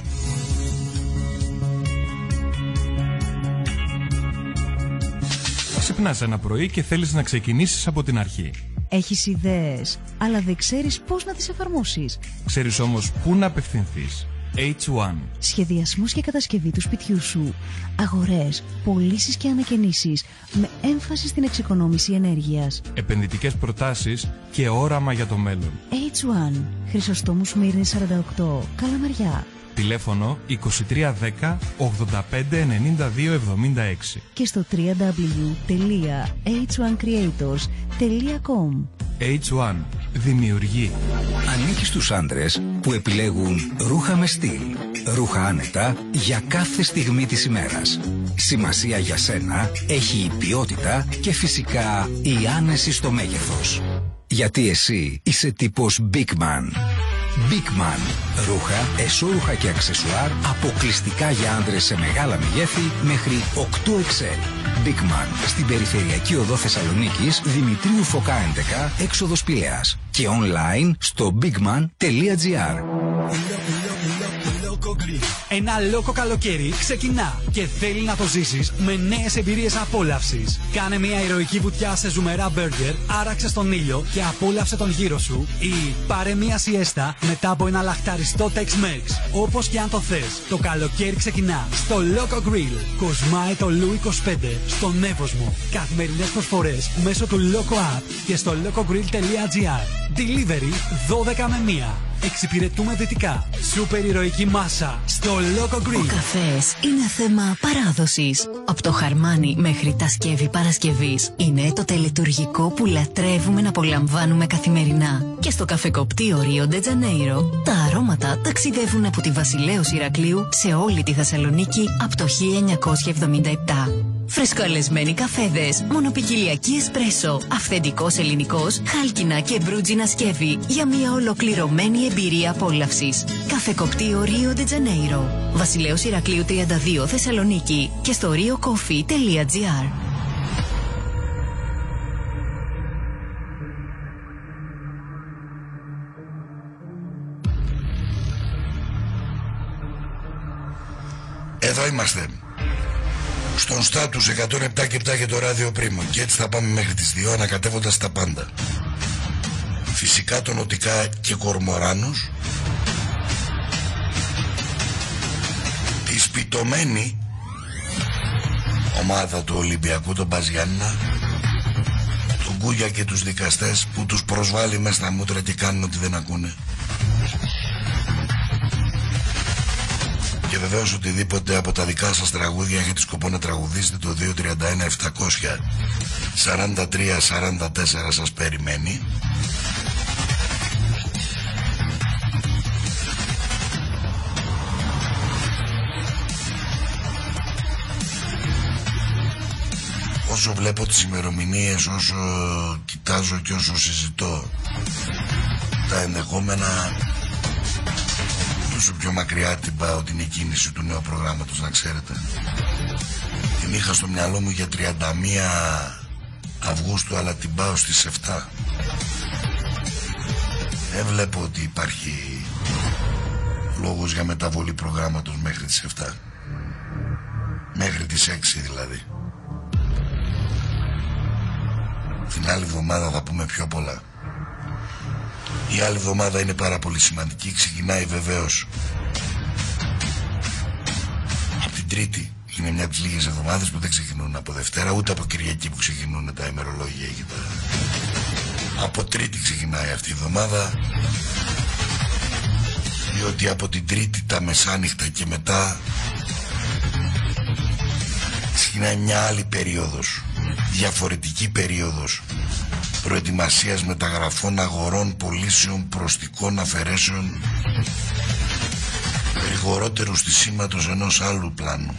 Ξυπνάς ένα πρωί και θέλεις να ξεκινήσεις από την αρχή.
Έχεις ιδέες, αλλά δεν ξέρεις πώς να τις εφαρμόσεις.
Ξέρεις όμως πού να απευθυνθείς. έιτς ουάν.
Σχεδιασμός και κατασκευή του σπιτιού σου. Αγορές, πωλήσεις και ανακαινήσεις με έμφαση στην εξοικονόμηση ενέργειας.
Επενδυτικές προτάσεις και όραμα για το μέλλον.
έιτς ουάν. Χρυσοστόμου Σμύρνης σαράντα οκτώ. Καλαμαριά.
Τηλέφωνο είκοσι τρία δέκα ογδόντα πέντε ενενήντα δύο εβδομήντα έξι.
Και στο double-u double-u double-u τελεία έιτς ουάν creators τελεία com.
έιτς ουάν. Δημιουργεί.
Ανήκει στους άντρες που επιλέγουν ρούχα με στυλ. Ρούχα άνετα για κάθε στιγμή της ημέρας. Σημασία για σένα έχει η ποιότητα και φυσικά η άνεση στο μέγεθος. Γιατί εσύ είσαι τύπος Big Man. Big Man. Ρούχα, εσώρουχα και αξεσουάρ αποκλειστικά για άντρες σε μεγάλα μεγέθη μέχρι οκτώ εξ ελ. Big Man. Στην περιφερειακή οδό Θεσσαλονίκης, Δημητρίου Φωκά έντεκα, έξοδος Πηλαίας. Και online στο bigman τελεία gr.
Ένα λόκο καλοκαίρι ξεκινά και θέλει να το ζήσεις με νέες εμπειρίες απόλαυσης. Κάνε μια ηρωική βουτιά σε ζουμερά μπέργκερ, άραξε στον ήλιο και απόλαυσε τον γύρο σου, ή πάρε μια σιέστα μετά από ένα λαχταριστό Tex-Mex. Όπως και αν το θες, το καλοκαίρι ξεκινά στο Loco Grill. Κοσμάει το Λου είκοσι πέντε στον Εύωσμο. Καθημερινές προσφορές μέσω του Loco App και στο locogrill τελεία gr. Delivery δώδεκα με μία. Εξυπηρετούμε δυτικά. Σούπερ ηρωική μάσα στο Loco Grill.
Ο καφές είναι θέμα παράδοσης. Από το χαρμάνι μέχρι τα σκεύη Παρασκευής είναι το τελετουργικό που λατρεύουμε να απολαμβάνουμε καθημερινά. Και στο καφεκοπτείο Rio de Janeiro τα αρώματα ταξιδεύουν από τη Βασιλέως Ηρακλείου σε όλη τη Θεσσαλονίκη από το χίλια εννιακόσια εβδομήντα επτά. Φρεσκοαλεσμένοι καφέδες, μονοπικιλιακή εσπρέσο, αυθεντικός ελληνικός, χάλκινα και μπρούτζινα σκεύη για μια ολοκληρωμένη εμπειρία απόλαυσης. Καφεκοπτείο Rio de Janeiro. Βασιλέως Ηρακλείου τριάντα δύο Θεσσαλονίκη και στο rio coffee τελεία gr.
Εδώ είμαστε. Στον στάτους εκατόν επτά και επτά και το ράδιο Πρίμο. Και έτσι θα πάμε μέχρι τις δύο ανακατεύοντας τα πάντα. Φυσικά τονωτικά και κορμοράνους. Τη σπιτωμένη ομάδα του Ολυμπιακού, τον Μπαζιάννα, τον Κούγια και τους δικαστές που τους προσβάλλει μέσα στα μούτρα και κάνουν ότι δεν ακούνε. Και βεβαίως οτιδήποτε από τα δικά σας τραγούδια έχετε σκοπό να τραγουδήσετε, το δύο τρία ένα επτακόσια σαράντα τρία σαράντα τέσσερα σας περιμένει. Όσο βλέπω τις ημερομηνίες, όσο κοιτάζω και όσο συζητώ τα ενδεχόμενα, τόσο πιο μακριά την πάω την εκκίνηση του νέου προγράμματος, να ξέρετε. Την είχα στο μυαλό μου για τριάντα μία Αυγούστου, αλλά την πάω στις επτά. Δεν βλέπω ότι υπάρχει λόγος για μεταβολή προγράμματος μέχρι τις επτά. Μέχρι τις έξι δηλαδή. Την άλλη εβδομάδα θα πούμε πιο πολλά. Η άλλη εβδομάδα είναι πάρα πολύ σημαντική. Ξεκινάει βεβαίως από την Τρίτη. Είναι μια από τις λίγες εβδομάδες που δεν ξεκινούν από Δευτέρα, ούτε από Κυριακή που ξεκινούν τα ημερολόγια και τα... Από Τρίτη ξεκινάει αυτή η εβδομάδα, διότι από την Τρίτη τα μεσάνυχτα και μετά ξεκινάει μια άλλη περίοδος, διαφορετική περίοδος προετοιμασίας, μεταγραφών, αγορών, πωλήσεων, προστικών, αφαιρέσεων γρηγορότερου στισίματος ενός άλλου πλάνου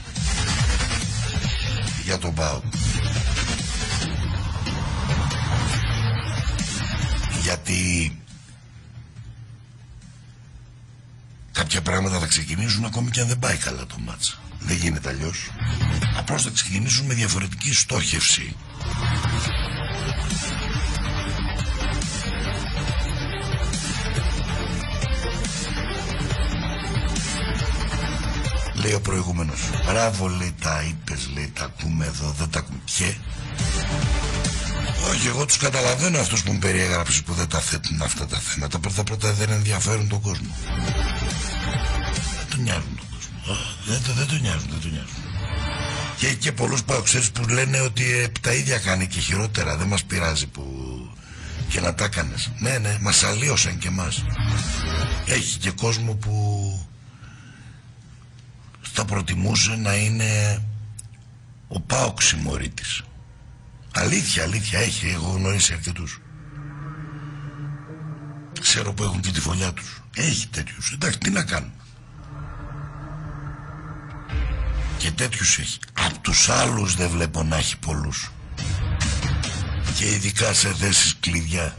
για τον ΠΑΟΚ. Γιατί κάποια πράγματα θα ξεκινήσουν ακόμη και αν δεν πάει καλά το μάτς. Δεν γίνεται αλλιώς. Απλώς θα ξεκινήσουν με διαφορετική στόχευση. Λέει ο προηγούμενος. Μπράβο, λέει, τα είπες, λέει, τα ακούμε εδώ, δεν τα ακούμε. Και όχι, εγώ τους καταλαβαίνω αυτούς που μου περιέγραψες που δεν τα θέτουν αυτά τα θέματα. Πρώτα πρώτα δεν ενδιαφέρουν τον κόσμο. Δεν τον νοιάζουν τον κόσμο. Δεν, δεν, δεν τον νοιάζουν, δεν τον νοιάζουν. Και, και πολλούς παοξέρες που λένε ότι ε, τα ίδια κάνει και χειρότερα. Δεν μας πειράζει που και να τα κάνεις. Ναι, ναι, μας αλλίωσαν και εμάς. Έχει και κόσμο που θα προτιμούσε να είναι ο ΠΑΟΚ συμμορήτης. Αλήθεια, αλήθεια, έχει, έχω γνωρίσει αρκετούς. Ξέρω που έχουν και τη φωλιά τους. Έχει τέτοιους, εντάξει, τι να κάνουμε. Και τέτοιους έχει. Απ' τους άλλους δεν βλέπω να έχει πολλούς. Και ειδικά σε θέσεις κλειδιά.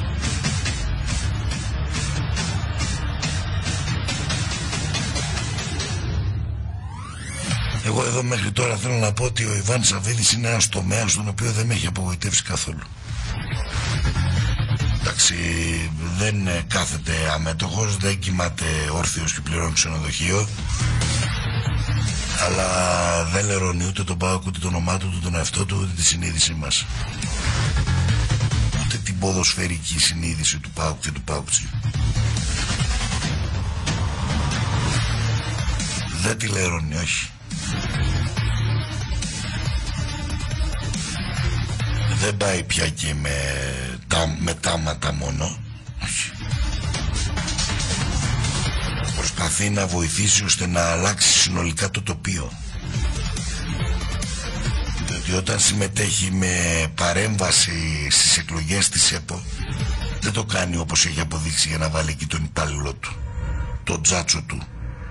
Εγώ εδώ μέχρι τώρα θέλω να πω ότι ο Ιβάν Σαββίδης είναι ένας τομέας στον οποίο δεν με έχει απογοητεύσει καθόλου. Εντάξει, δεν κάθεται αμέτωχος, δεν κοιμάται όρθιος και πληρώνει ξενοδοχείο, αλλά δεν λερώνει ούτε τον ΠΑΟΚ, ούτε το όνομά του, ούτε τον εαυτό του, ούτε τη συνείδησή μας. Ούτε την ποδοσφαιρική συνείδηση του ΠΑΟΚ και του ΠΑΟΚτσι. Δεν τη λερώνει, όχι. Δεν πάει πια και με, τα, με τάματα μόνο. Όχι. Προσπαθεί να βοηθήσει ώστε να αλλάξει συνολικά το τοπίο. Διότι όταν συμμετέχει με παρέμβαση στις εκλογές της ΕΠΟ, δεν το κάνει όπως έχει αποδείξει για να βάλει εκεί τον υπάλληλο του, τον τζάτσο του.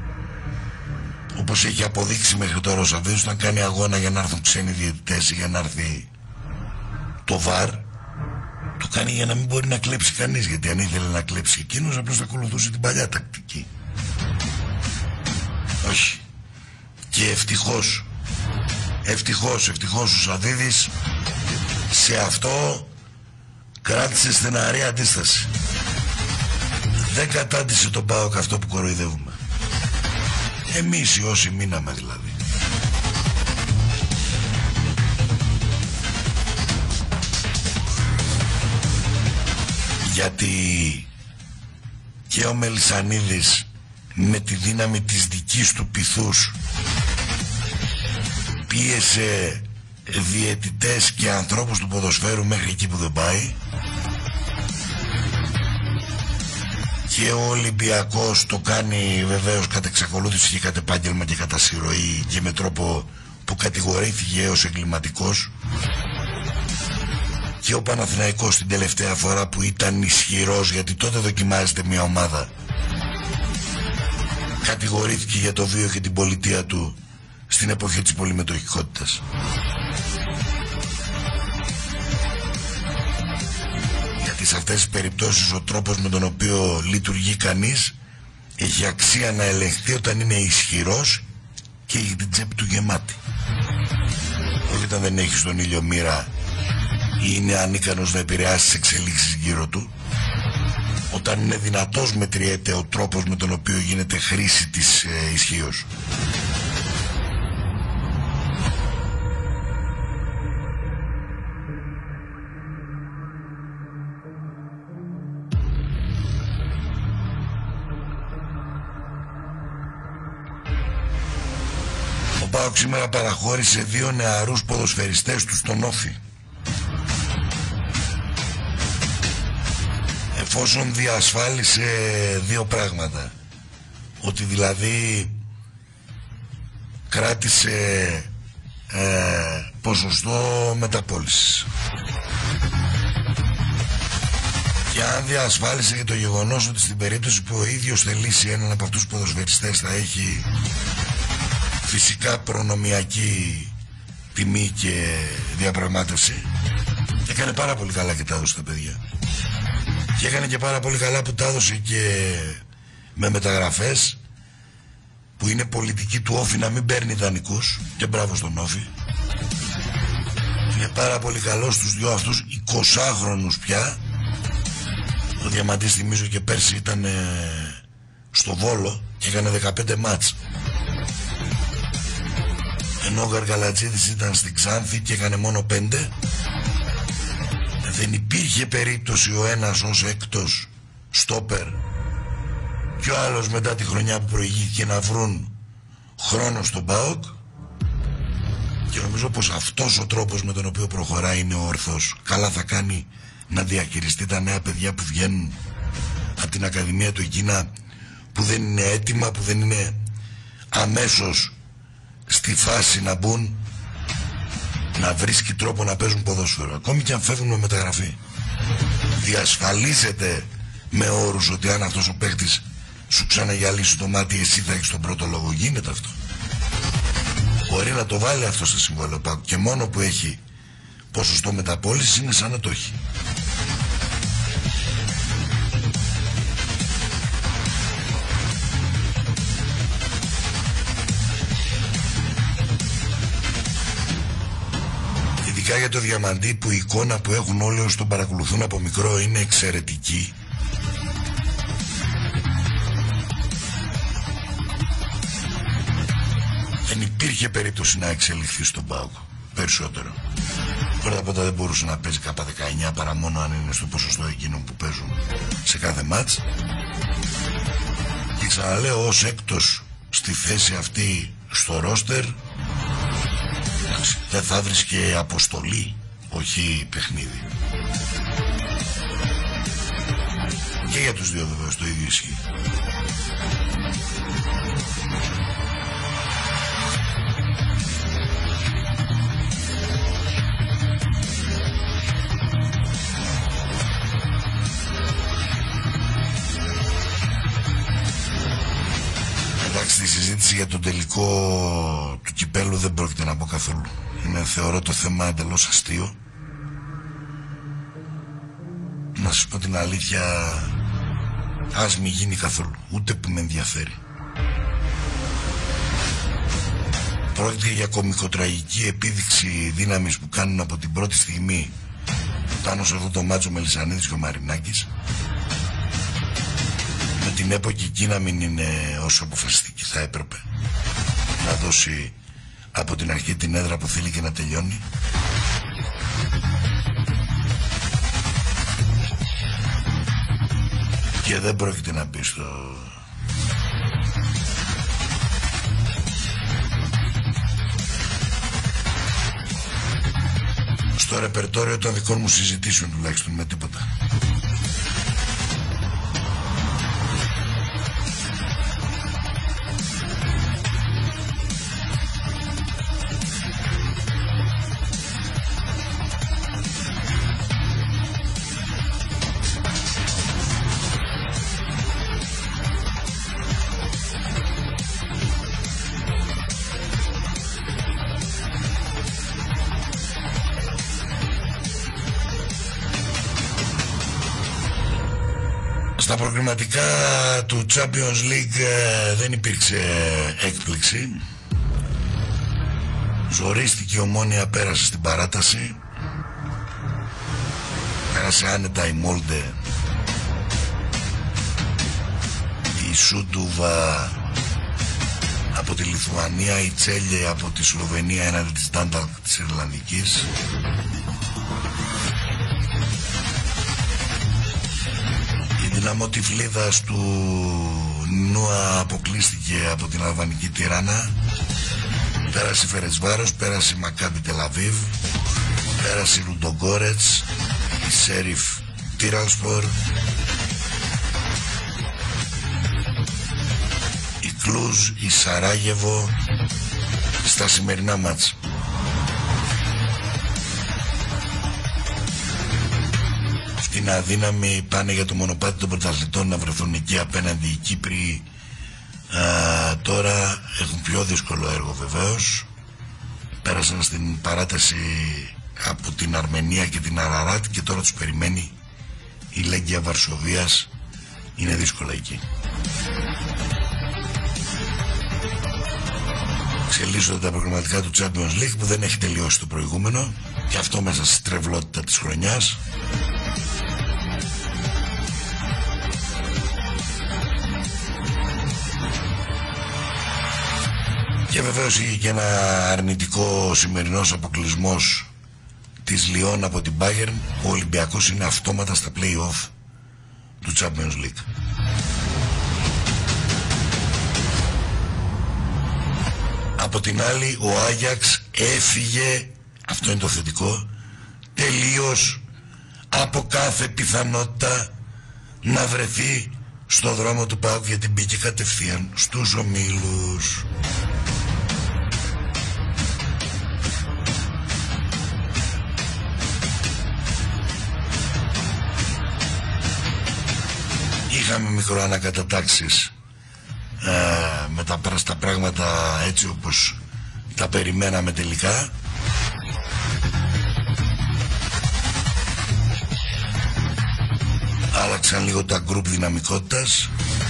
Όπως έχει αποδείξει μέχρι τώρα ο Σαββίδης, όταν κάνει αγώνα για να έρθουν ξένοι διαιτητές ή για να έρθει το βαρ, το κάνει για να μην μπορεί να κλέψει κανείς. Γιατί αν ήθελε να κλέψει εκείνος, απλώς θα ακολουθούσε την παλιά τακτική. Όχι. Και ευτυχώς, ευτυχώς, ευτυχώς ο Σαββίδης σε αυτό κράτησε στεναρή αντίσταση. Δεν κατάντησε τον ΠΑΟΚ αυτό που κοροϊδεύουμε. Εμείς οι όσοι μείναμε δηλαδή. Γιατί και ο Μελισσανίδης με τη δύναμη της δικής του πειθούς πίεσε διαιτητές και ανθρώπους του ποδοσφαίρου μέχρι εκεί που δεν πάει, και ο Ολυμπιακός το κάνει βεβαίως κατ' εξακολούθηση και κατ' επάγγελμα και κατά συρροή και με τρόπο που κατηγορήθηκε ως εγκληματικός, και ο Παναθηναϊκός την τελευταία φορά που ήταν ισχυρός, γιατί τότε δοκιμάζεται μια ομάδα, κατηγορήθηκε για το βίο και την πολιτεία του στην εποχή της πολυμετοχικότητας. Γιατί σε αυτές τις περιπτώσεις ο τρόπος με τον οποίο λειτουργεί κανείς έχει αξία να ελεγχθεί όταν είναι ισχυρός και έχει την τσέπη του γεμάτη. Όχι όταν δεν έχει στον ήλιο μοίρα ή είναι ανίκανος να επηρεάσει τις εξελίξεις γύρω του. Όταν είναι δυνατός μετριέται ο τρόπος με τον οποίο γίνεται χρήση της ε, ισχύως. Ο ΠΑΟΚ σήμερα παραχώρησε δύο νεαρούς ποδοσφαιριστές του στον Όφη. Εφόσον διασφάλισε δύο πράγματα. Ότι δηλαδή κράτησε ε, ποσοστό μεταπώλησης. Και αν διασφάλισε και το γεγονός ότι στην περίπτωση που ο ίδιος θελήσει έναν από αυτούς τους ποδοσφαιριστές θα έχει φυσικά προνομιακή τιμή και διαπραγμάτευση. Και έκανε πάρα πολύ καλά και τα έδωσε τα παιδιά. Και έκανε και πάρα πολύ καλά που τα έδωσε και με μεταγραφές, που είναι πολιτική του Όφη να μην παίρνει δανεικούς, και μπράβο στον Όφη. Είναι πάρα πολύ καλό στους δυο αυτούς εικοσάχρονους πια. Ο Διαμαντής θυμίζω και πέρσι ήταν ε, στο Βόλο και έκανε δεκαπέντε μάτς. Ενώ ο Γαργαλατζίδης ήταν στην Ξάνθη και έκανε μόνο πέντε. Δεν υπήρχε περίπτωση ο ένας ως έκτος στόπερ και ο άλλος μετά τη χρονιά που προηγήθηκε να βρουν χρόνο στον ΠΑΟΚ. Και νομίζω πως αυτός ο τρόπος με τον οποίο προχωράει είναι ο ορθός. Καλά θα κάνει να διαχειριστεί τα νέα παιδιά που βγαίνουν από την Ακαδημία του, εκείνα που δεν είναι έτοιμα, που δεν είναι αμέσως στη φάση να μπουν, να βρίσκει τρόπο να παίζουν ποδόσφαιρο. Ακόμη και αν φεύγουν με μεταγραφή, διασφαλίζεται με όρους ότι αν αυτός ο παίκτης σου ξαναγιαλίσει το μάτι, εσύ θα έχεις τον πρώτο λόγο. Γίνεται αυτό. Μπορεί να το βάλει αυτό στο συμβόλαιο και μόνο που έχει ποσοστό μεταπώλησης είναι σαν να το έχει. Ειδικά για το Διαμαντή, που η εικόνα που έχουν όλοι όσοι τον παρακολουθούν από μικρό είναι εξαιρετική. Δεν υπήρχε περίπτωση να εξελιχθεί στον ΠΑΟΚ περισσότερο. Πρώτα απ' όλα δεν μπορούσε να παίζει κάπα δεκαεννιά παρά μόνο αν είναι στο ποσοστό εκείνων που παίζουν σε κάθε μάτς. Και ξαναλέω, ως έκτος στη θέση αυτή στο ρόστερ δεν θα βρίσκε αποστολή, όχι παιχνίδι. Και για τους δύο βεβαίως το ίδιο ισχύει. Στη συζήτηση για τον τελικό του κυπέλου δεν πρόκειται να πω καθόλου. Είναι, θεωρώ το θέμα εντελώς αστείο. Να σας πω την αλήθεια, ας μην γίνει καθόλου, ούτε που με ενδιαφέρει. Πρόκειται για κωμικοτραγική επίδειξη δύναμης που κάνουν από την πρώτη στιγμή πάνω σε αυτό το μάτσο Μελισσανίδης και ο Μαρινάκης. Με την έποκη εκεί να μην είναι όσο αποφασιστική θα έπρεπε, να δώσει από την αρχή την έδρα που θέλει και να τελειώνει. Και δεν πρόκειται να μπει στο... στο ρεπερτόριο των δικών μου συζητήσεων, τουλάχιστον, με τίποτα. Στα προκριματικά του Champions League ε, δεν υπήρξε έκπληξη. Ζορίστηκε η Ομόνοια, πέρασε στην παράταση. Πέρασε άνετα η Μόλντε, η Σούντουβα από τη Λιθουανία, η Τσέλιε από τη Σλοβενία έναντι της Ντάνταλ της Ιρλανδικής. Η Δυναμό Τυφλίδας του Νούα αποκλείστηκε από την Αλβανική Τυράνα. Πέρασε η Φερετσβάρος, πέρασε η Μακάμπι Τελαβίβ, πέρασε η Λουντογκόρετς, η Σέριφ Τίραλσπορ, η Κλούζ, η Σαράγεβο στα σημερινά μάτς. Αυτή την αδύναμη πάνε για το μονοπάτι των πρωταθλητών να βρεθούν εκεί απέναντι οι Κύπροι. Α, τώρα έχουν πιο δύσκολο έργο βεβαίως. Πέρασαν στην παράταση από την Αρμενία και την Αραράτ και τώρα τους περιμένει η Λέγκια Βαρσοβίας. Είναι δύσκολα εκεί. Εξελίσσονται τα προγραμματικά του Champions League που δεν έχει τελειώσει το προηγούμενο και αυτό μέσα στη στρεβλότητα της χρονιάς. Και βεβαίως είχε και ένα αρνητικό σημερινός αποκλεισμός της Λιόν από την Bayern. Ο Ολυμπιακός είναι αυτόματα στα play-off του Champions League. Από την άλλη ο Άγιαξ έφυγε, αυτό είναι το θετικό, τελείως από κάθε πιθανότητα να βρεθεί στο δρόμο του ΠΑΟΚ, γιατί μπήκε κατευθείαν στους ομίλους. Είχαμε μικροανακατατάξεις ε, με τα, τα πράγματα έτσι όπως τα περιμέναμε τελικά. Άλλαξαν λίγο τα γκρουπ δυναμικότητας.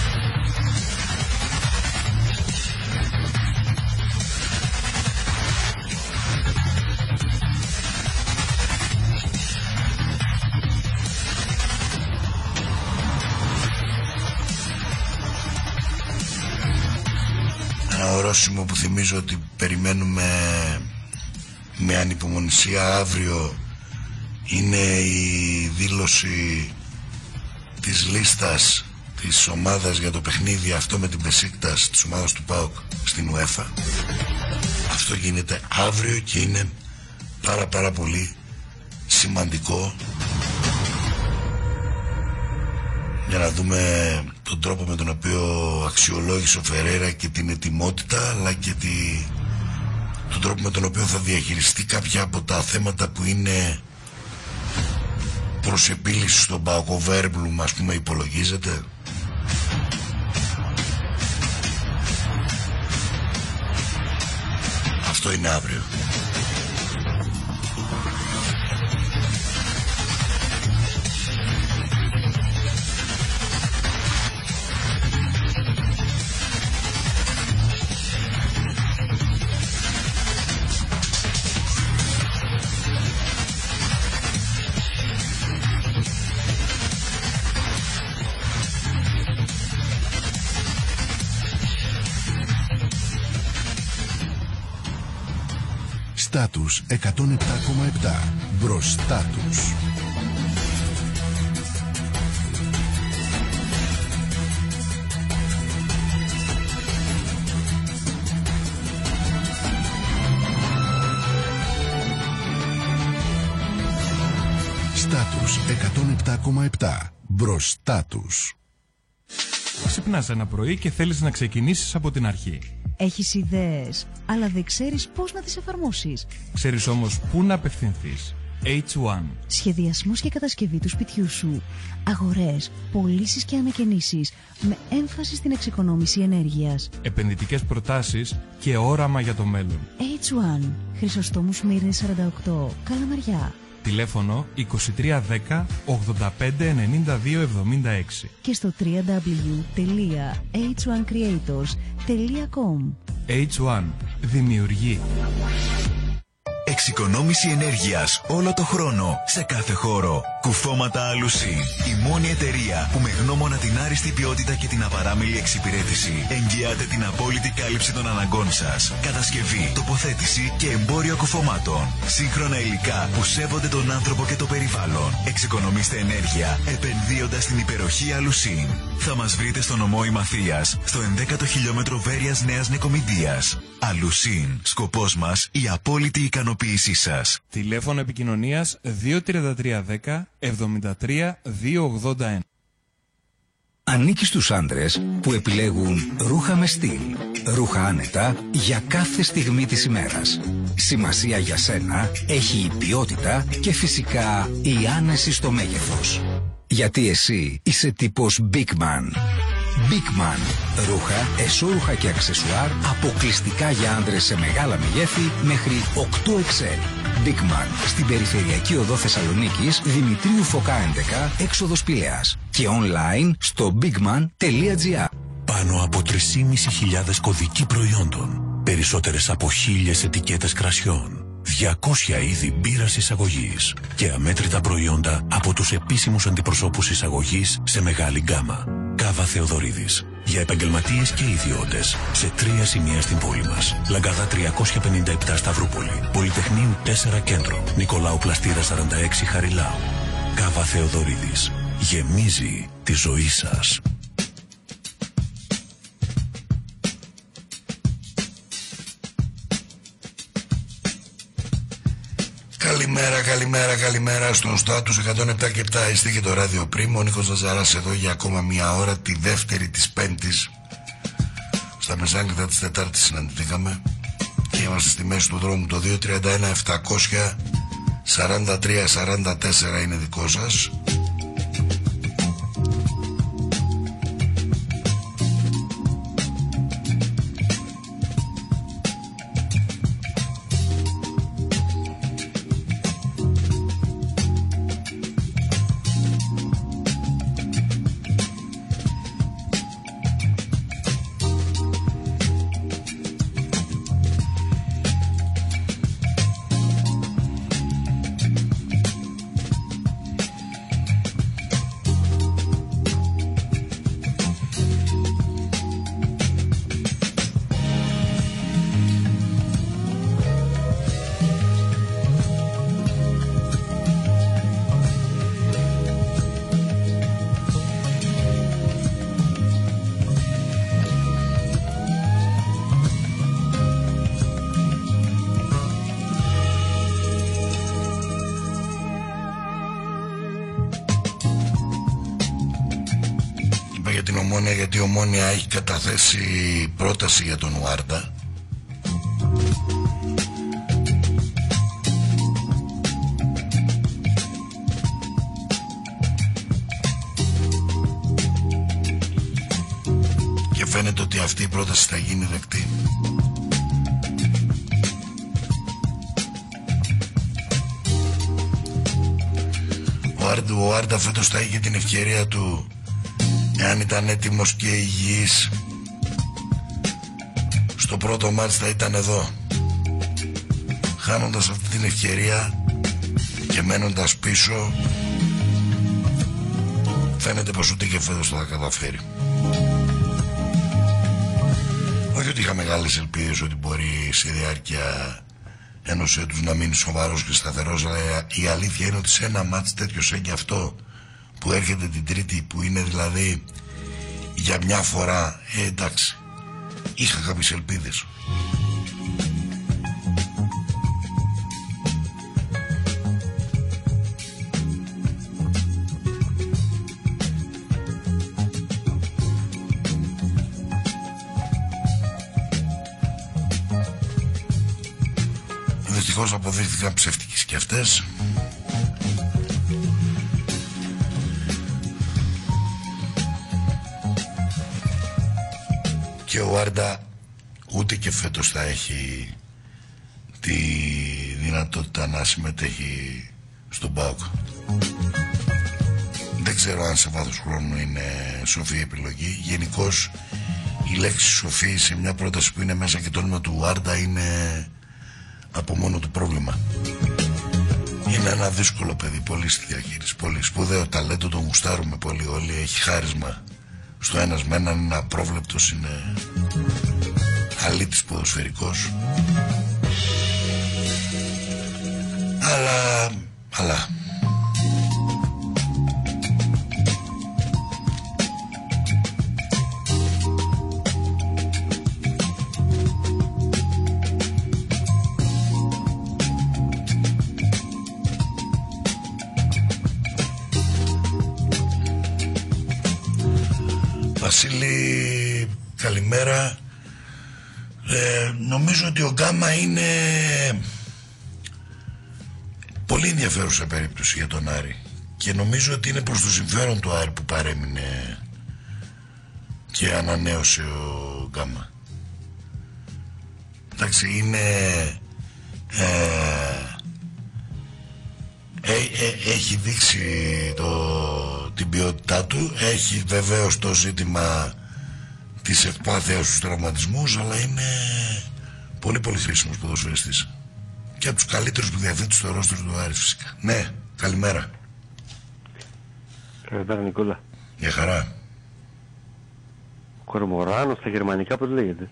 Ένα ορόσημο που θυμίζω ότι περιμένουμε με ανυπομονησία αύριο είναι η δήλωση της λίστας της ομάδας για το παιχνίδι αυτό με την Μπεσίκτας της ομάδας του ΠΑΟΚ στην UEFA. Αυτό γίνεται αύριο και είναι πάρα πάρα πολύ σημαντικό για να δούμε τον τρόπο με τον οποίο αξιολόγησε ο Φερέρα και την ετοιμότητα, αλλά και τη... τον τρόπο με τον οποίο θα διαχειριστεί κάποια από τα θέματα που είναι προς επίλυση στον ΠΑΟΚ. Ο Βέρμπλουμ, ας πούμε, υπολογίζεται. Αυτό είναι αύριο.
Στάτους εκατόν επτά κόμμα επτά. Μπροστά τους. Στάτους εκατόν επτά κόμμα επτά. Μπροστά τους.
Ξυπνάς ένα πρωί και θέλεις να ξεκινήσεις από την αρχή.
Έχεις ιδέες, αλλά δεν ξέρεις πώς να τις εφαρμόσεις.
Ξέρεις όμως πού να απευθυνθείς. έιτς ουάν.
Σχεδιασμός και κατασκευή του σπιτιού σου. Αγορές, πωλήσεις και ανακαινήσεις με έμφαση στην εξοικονόμηση ενέργειας.
Επενδυτικές προτάσεις και όραμα για το μέλλον.
έιτς ουάν. Χρυσοστόμου Σμύρνης σαράντα οκτώ. Καλαμαριά.
Τηλέφωνο είκοσι τρία δέκα ογδόντα πέντε ενενήντα δύο εβδομήντα έξι.
Και στο double-u double-u double-u τελεία έιτς ουάν creators τελεία com.
έιτς ουάν. Δημιουργεί.
Εξοικονόμηση ενέργειας όλο το χρόνο, σε κάθε χώρο. Κουφώματα Αλουσίν. Η μόνη εταιρεία που με γνώμονα την άριστη ποιότητα και την απαράμιλη εξυπηρέτηση εγγυάται την απόλυτη κάλυψη των αναγκών σας. Κατασκευή, τοποθέτηση και εμπόριο κουφωμάτων. Σύγχρονα υλικά που σέβονται τον άνθρωπο και το περιβάλλον. Εξοικονομήστε ενέργεια επενδύοντας στην υπεροχή Αλουσίν. Θα μας βρείτε στο νομό Ημαθίας, στο ενδέκατο χιλιόμετρο Βέρειας Νέας Νεκομιδίας. Αλουσίν. Σκοπός μας η απόλυτη ικανοποίησή σας.
Τηλέφωνο επικοινωνίας δύο τρία τρία δέκα εβδομήντα τρία δύο ογδόντα ένα.
Ανήκει στους άντρες που επιλέγουν ρούχα με στυλ. Ρούχα άνετα για κάθε στιγμή της ημέρας. Σημασία για σένα έχει η ποιότητα και φυσικά η άνεση στο μέγεθος. Γιατί εσύ είσαι τύπος Big Man. Big Man. Ρούχα, εσώρουχα και αξεσουάρ αποκλειστικά για άντρες σε μεγάλα μεγέθη μέχρι οκτώ εξ ελ. Big Man. Στην περιφερειακή οδό Θεσσαλονίκης, Δημητρίου Φωκά έντεκα, έξοδος Πηλαίας. Και online στο bigman τελεία gr.
Πάνω από τρεις χιλιάδες πεντακόσιοι κωδικοί προϊόντων. Περισσότερες από χίλιες ετικέτες κρασιών. διακόσια είδη μπύρας εισαγωγής. Και αμέτρητα προϊόντα από τους επίσημους αντιπροσώπους εισαγωγής σε μεγάλη γκάμα. Κάβα Θεοδωρίδης. Για επαγγελματίες και ιδιώτες. Σε τρία σημεία στην πόλη μας. Λαγκάδα τριακόσια πενήντα επτά Σταυρούπολη. Πολυτεχνείου τέσσερα Κέντρο. Νικολάου Πλαστήρα σαράντα έξι Χαριλάου. Κάβα Θεοδωρίδης. Γεμίζει τη ζωή σας.
Καλημέρα, καλημέρα, καλημέρα στον Στάτους εκατόν επτά και επτά. Είστε και το ράδιο Πρίμο. Ο Νίκος Ζαζαράς εδώ για ακόμα μία ώρα, τη δεύτερη της Πέμπτης. Στα μεσάνυχτα της Τετάρτης συναντηθήκαμε και είμαστε στη μέση του δρόμου. Το δύο τρία ένα επτακόσια σαράντα τρία σαράντα τέσσερα είναι δικό σας. Γιατί η Ομόνια έχει καταθέσει πρόταση για τον Ουάρντα. Και φαίνεται ότι αυτή η πρόταση θα γίνει δεκτή. Ο Ουάρντα φέτος θα είχε την ευκαιρία του, εάν ήταν έτοιμος και υγιής, στο πρώτο μάτς θα ήταν εδώ. Χάνοντας αυτή την ευκαιρία και μένοντας πίσω, φαίνεται πως ούτε και φέτος θα καταφέρει. Όχι ότι είχα μεγάλες ελπίδες ότι μπορεί στη διάρκεια ενός έτους να μείνει σοβαρός και σταθερός, αλλά η αλήθεια είναι ότι σε ένα μάτς τέτοιο σαν και αυτό που έρχεται την Τρίτη, που είναι δηλαδή για μια φορά, ε, εντάξει, είχα κάποιες ελπίδες. Δυστυχώς αποδείχθηκαν ψεύτικες και αυτές. Και ο Ουάρντα ούτε και φέτος θα έχει τη δυνατότητα να συμμετέχει στον ΠΑΟΚ. Δεν ξέρω αν σε βάθος χρόνου είναι σοφή επιλογή. Γενικώς η λέξη σοφή σε μια πρόταση που είναι μέσα και το όνομα του Ουάρντα είναι από μόνο του πρόβλημα. Είναι ένα δύσκολο παιδί, πολύ στη διαχείριση, πολύ σπουδαίο ταλέντο, τον γουστάρουμε πολύ όλοι, έχει χάρισμα στο ένας με έναν, είναι απρόβλεπτος, είναι αλήτης ποδοσφαιρικός. Αλλά, αλλά Βασίλη, καλημέρα. Ε, νομίζω ότι ο Γκάμα είναι πολύ ενδιαφέρουσα περίπτωση για τον Άρη. Και νομίζω ότι είναι προς το συμφέρον του Άρη που παρέμεινε και ανανέωσε ο Γκάμα. Εντάξει, είναι ε, ε, ε, έχει δείξει το, την ποιότητά του. Έχει βεβαίως το ζήτημα της ευπάθειας στους τραυματισμούς, αλλά είναι πολύ πολύ χρήσιμος ποδοσφαιριστής και από τους καλύτερους που διαθέτουν στο ρόστρο του Άρη φυσικά. Ναι, καλημέρα.
Καλημέρα Νικόλα.
Για χαρά.
Κορμοράνος στα γερμανικά πώς λέγεται?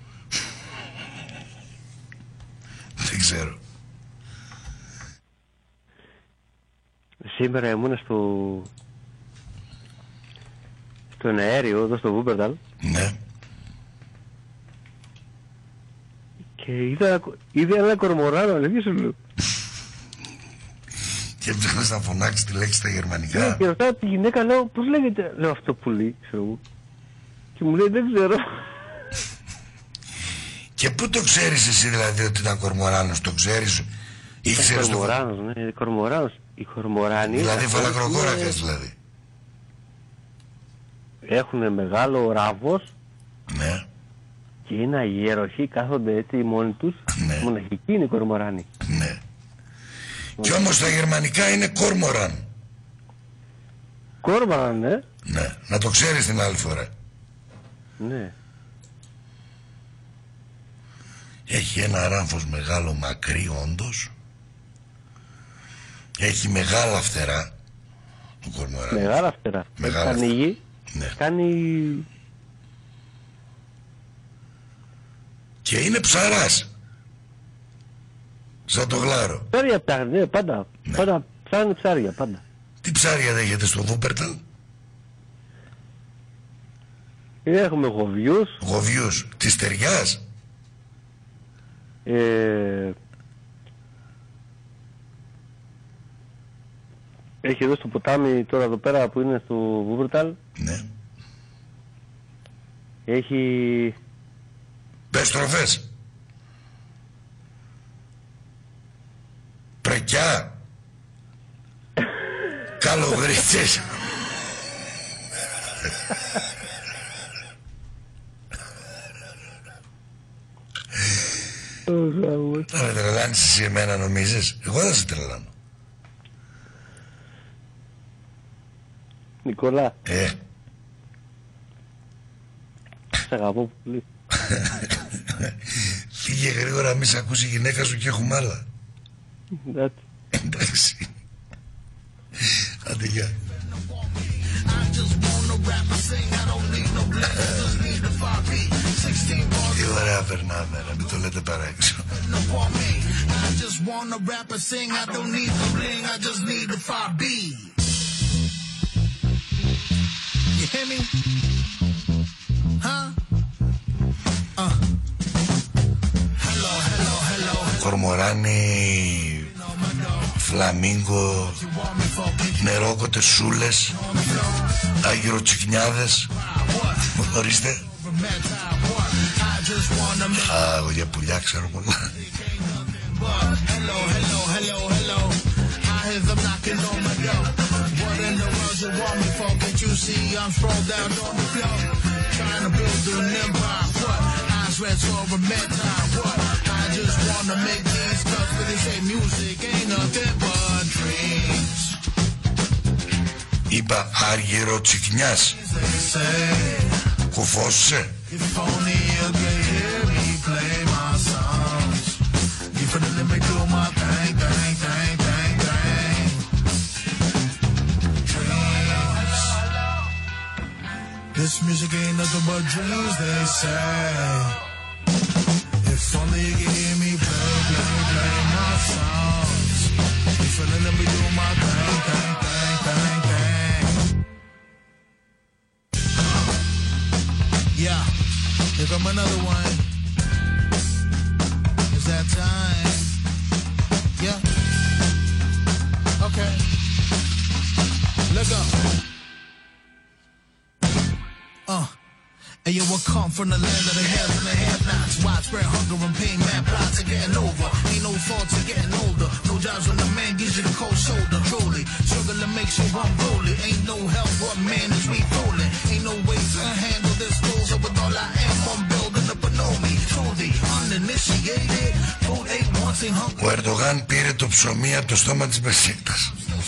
Δεν ξέρω.
Σήμερα ήμουν στο στον αέριο εδώ στο Βούπερταλ.
Ναι.
Και είδα, είδα ένα κορμοράνο, αλήθεια σου λέω.
Και έψαχνες να φωνάξεις τη λέξη στα γερμανικά.
Ναι, και ρωτάω τη γυναίκα, λέω, πώς λέγεται, λέω αυτό πουλί, ξέρω εγώ. Και μου λέει, δεν ξέρω.
Και πού το ξέρεις εσύ δηλαδή ότι ήταν κορμοράνος, το ξέρεις? Ήξερες το...
Κορμοράνος, ναι, κορμοράνος. Η κορμοράνη...
Δηλαδή φαλακροκόρακας δηλαδή.
Έχουνε μεγάλο ράβος.
Ναι.
Και είναι αγέροχοι, κάθονται έτσι μόνοι τους.
Ναι.
Μοναχικοί είναι οι κορμοράνοι.
Ναι. Και όμως τα γερμανικά είναι κόρμοραν.
Κόρμοραν, ναι.
Ναι, να το ξέρεις την άλλη φορά.
Ναι.
Έχει ένα ράμφος μεγάλο, μακρύ όντως. Έχει μεγάλα φτερά ο κορμοράν.
Μεγάλα φτερά.
Μεγάλα φτερά.
Ανοίγει.
Ναι.
Κάνει...
Και είναι ψαράς. Σαν το γλάρο.
Ψάρια ψάχνει, ναι, πάντα.
Ναι.
Πάντα ψάχνει ψάρια, πάντα.
Τι ψάρια δέχεται στο Βούπερταλ?
Έχουμε γοβιούς.
Γοβιούς. Της ταιριάς.
Ε... Έχει εδώ στο ποτάμι τώρα εδώ πέρα που είναι στο Βούπερταλ.
Ναι.
Έχει...
Πες τροφές. Πρεκιά. Καλογρίτσες. Θα με τρελάνεις εσύ εμένα νομίζεις? Εγώ δεν σε τρελάνω.
Νικόλα.
Ε.
Σε αγαπώ πολύ.
Φύγε γρήγορα, μη σε ακούσει η γυναίκα σου και έχουμε άλλα.
Εντάξει.
Εντάξει. Άντε γεια. Τι ωραία περνάμε, να μην το λέτε παρά έξω.
You hear me? Huh? Uh. Hello, hello, hello.
Κορμοράνι, φλαμίγκο, νερόκοτες σούλες, αγυροτσικνιάδες. Ορίστε. Α, εγώ για πουλιά ξέρω πολλά.
Hello, hello, hello, hello. I hear them knocking on my door. What in the world you want me for? Can't you see I'm sprawled out on the floor? Trying to build an empire. What? Eyes red for a mentor. What? I just wanna make these cuts, but they say music ain't nothing but dreams.
Είπα αργυροτσικνιάς. Κουφώσσε.
If only you could hear me play my songs. You finna let me do my thing, thing, thing, thing, thing. Dreams. This music ain't nothing but dreams, they say. If only you could hear me play, play, play my songs. You finna let me do my thing, thing, thing, thing, thing. Yeah, here come another one. It's that time. Yeah. Okay. Let's go. Uh. And you will come from the land of the haves and the have-nots. Widespread hunger and pain, man plots are getting over. Ain't no thoughts of getting older. No jobs when the man gives you the cold shoulder. Truly, struggling makes you unruly. Ain't no help, what man is we fooling. Ain't no way to handle this closer. With all I am, I'm building up a know me. Truly, uninitiated. Food ain't wanting hunger.
Ο Ερντογάν πήρε το ψωμί από το στόμα της Μπεσίκτας.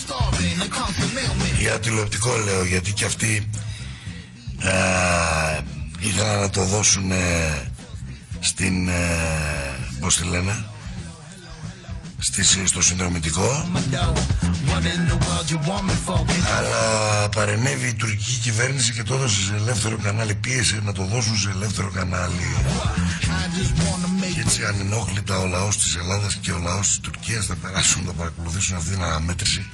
Για τηλεοπτικό λέω, γιατί και αυτοί α, ήθελαν να το δώσουν ε, στην ε, πώς τη λένε, στη, στο συνδρομητικό, αλλά παρενέβη η τουρκική κυβέρνηση και το έδωσε σε ελεύθερο κανάλι, πίεσε να το δώσουν σε ελεύθερο κανάλι. Και έτσι ανενόχλητα ο λαός της Ελλάδας και ο λαός της Τουρκίας θα περάσουν, θα παρακολουθήσουν αυτή την αναμέτρηση,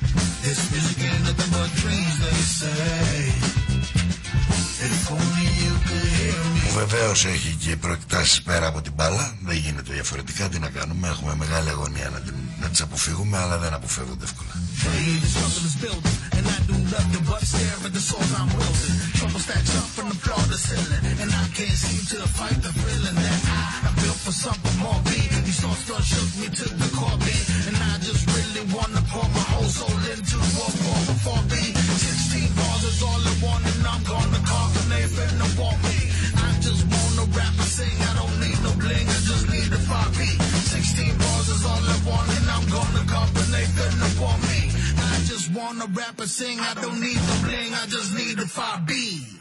που βεβαίως έχει και προεκτάσεις πέρα από την μπάλα. Δεν γίνεται διαφορετικά, τι να κάνουμε, έχουμε μεγάλη αγωνία να, την, να τις αποφύγουμε, αλλά δεν αποφεύγονται εύκολα.
A rapper sing, I don't need the bling, I just need the five B.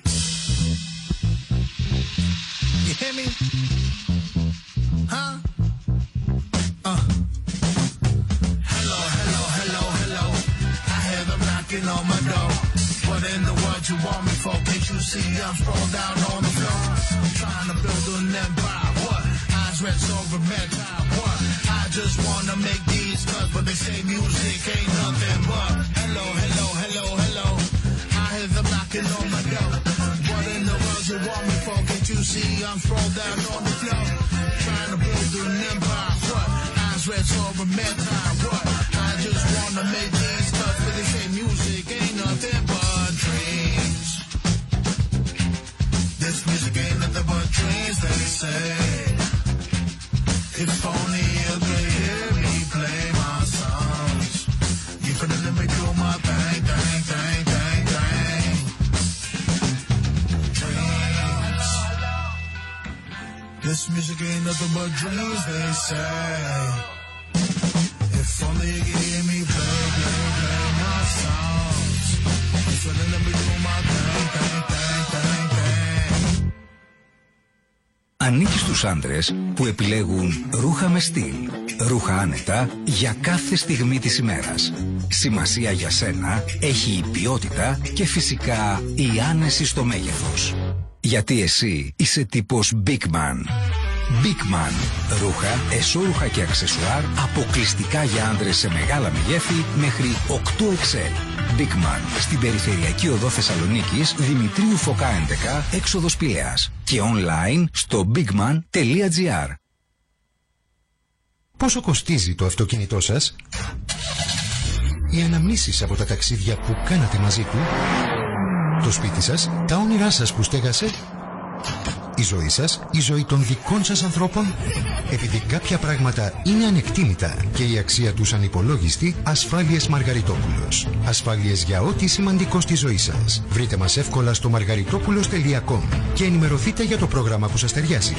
You hear me? Huh? Uh. Hello, hello, hello, hello. I hear them knocking on my door. What in the world you want me for? Can't you see I'm sprawled down on the floor? I'm trying to build an empire. What? Eyes red, so red tie. What? I just wanna make these cuts, but they say music ain't nothing but. Hello, hello, hello, hello. I hear them knocking on my door. What in the world you want me for? Can't you see I'm sprawled down on the floor? Trying to build an empire. What? Eyes red, so red tie. What? I just wanna make these cuts, but they say music ain't nothing but dreams. This music ain't nothing but dreams, they say. If only you could hear me play my songs. You could let me do my thing, thing, thing, thing, thing. Dreams. This music ain't nothing but dreams, they say. If only you could hear me play, play, play my songs. You could let me do my thing, thing, thing, thing, thing.
Ανήκει στους άντρες που επιλέγουν ρούχα με στυλ, ρούχα άνετα για κάθε στιγμή της ημέρας. Σημασία για σένα έχει η ποιότητα και φυσικά η άνεση στο μέγεθος. Γιατί εσύ είσαι τύπος Big Man. Big Man. Ρούχα, εσώρουχα και αξεσουάρ αποκλειστικά για άντρες σε μεγάλα μεγέθη μέχρι οκτώ εξ ελ. Big Man. Στην περιφερειακή οδό Θεσσαλονίκης, Δημητρίου Φωκά έντεκα, έξοδος Πηλαίας. Και online στο bigman τελεία gr.
Πόσο κοστίζει το αυτοκίνητό σας? Οι αναμνήσεις από τα ταξίδια που κάνατε μαζί του? Το σπίτι σας? Τα όνειρά σας που στέγασε? Η ζωή σας? Η ζωή των δικών σας ανθρώπων? Επειδή κάποια πράγματα είναι ανεκτήμητα και η αξία τους ανυπολόγιστη, Ασφάλειες Μαργαριτόπουλος. Ασφάλειες για ό,τι σημαντικό στη ζωή σας. Βρείτε μας εύκολα στο μαργαριτόπουλος τελεία κομ και ενημερωθείτε για το πρόγραμμα που σας ταιριάζει.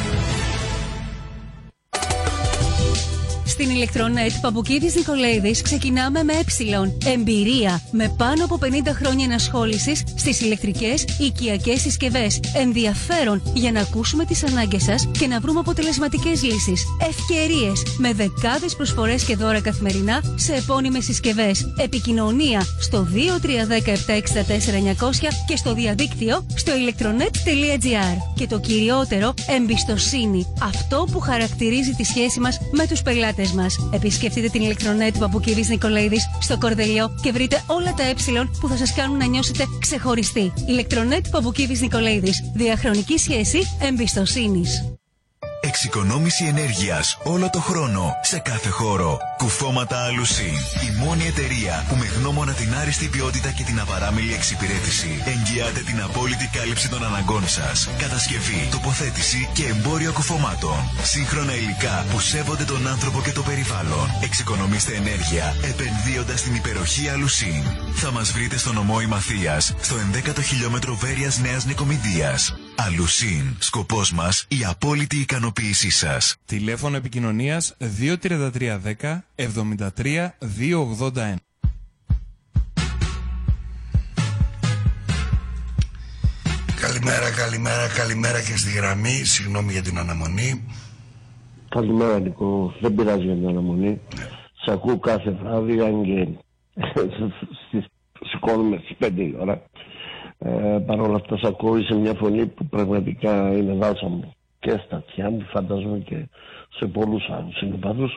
Στην Ηλεκτρονέτ Παπουκίδης Νικολαίδης ξεκινάμε με ε. Εμπειρία με πάνω από πενήντα χρόνια ενασχόλησης στις ηλεκτρικές οικιακές συσκευές. Ενδιαφέρον για να ακούσουμε τις ανάγκες σας και να βρούμε αποτελεσματικές λύσεις. Ευκαιρίες με δεκάδες προσφορές και δώρα καθημερινά σε επώνυμες συσκευές. Επικοινωνία στο δύο τρία ένα μηδέν επτά έξι τέσσερα εννιακόσια και στο διαδίκτυο στο ηλεκτρονέτ τελεία gr. Και το κυριότερο, εμπιστοσύνη. Αυτό που χαρακτηρίζει τη σχέση μας με τους πελάτες μας. Επισκεφτείτε την Ηλεκτρονέτ Παπουκίδης Νικολαίδης στο Κορδελιό και βρείτε όλα τα ε που θα σας κάνουν να νιώσετε ξεχωριστοί. Ηλεκτρονέτ Παπουκίδης Νικολαίδης. Διαχρονική σχέση εμπιστοσύνης.
Εξοικονόμηση ενέργειας όλο το χρόνο, σε κάθε χώρο. Κουφώματα Alusin. Η μόνη εταιρεία που με γνώμονα την άριστη ποιότητα και την απαράμιλη εξυπηρέτηση εγγυάται την απόλυτη κάλυψη των αναγκών σας. Κατασκευή, τοποθέτηση και εμπόριο κουφωμάτων. Σύγχρονα υλικά που σέβονται τον άνθρωπο και το περιβάλλον. Εξοικονομήστε ενέργεια επενδύοντας στην υπεροχή Alusin. Θα μας βρείτε στο νομό Ημαθίας, στο ενδέκατο χιλιόμετρο Βέρειας Νέας Νικομηδίας. Alusin. Σκοπός μας η απόλυτη ικανοποίησή σας.
Τηλέφωνο επικοινωνίας δύο τρία τρία δέκα εβδομήντα τρία δύο ογδόντα ένα.
Καλημέρα, καλημέρα, καλημέρα και στη γραμμή. Συγγνώμη για την αναμονή.
Καλημέρα Νικό, δεν πειράζει για την αναμονή. Σ' ακούω κάθε βράδυ, αν και σηκώνουμε στις πέντε η ώρα. Ε, Παρ' όλα αυτά σ' ακούω, είσαι μια φωνή που πραγματικά είναι δάσαμο και στα αυτιά μου, φαντάζομαι και σε πολλούς άλλους συνεπάδους.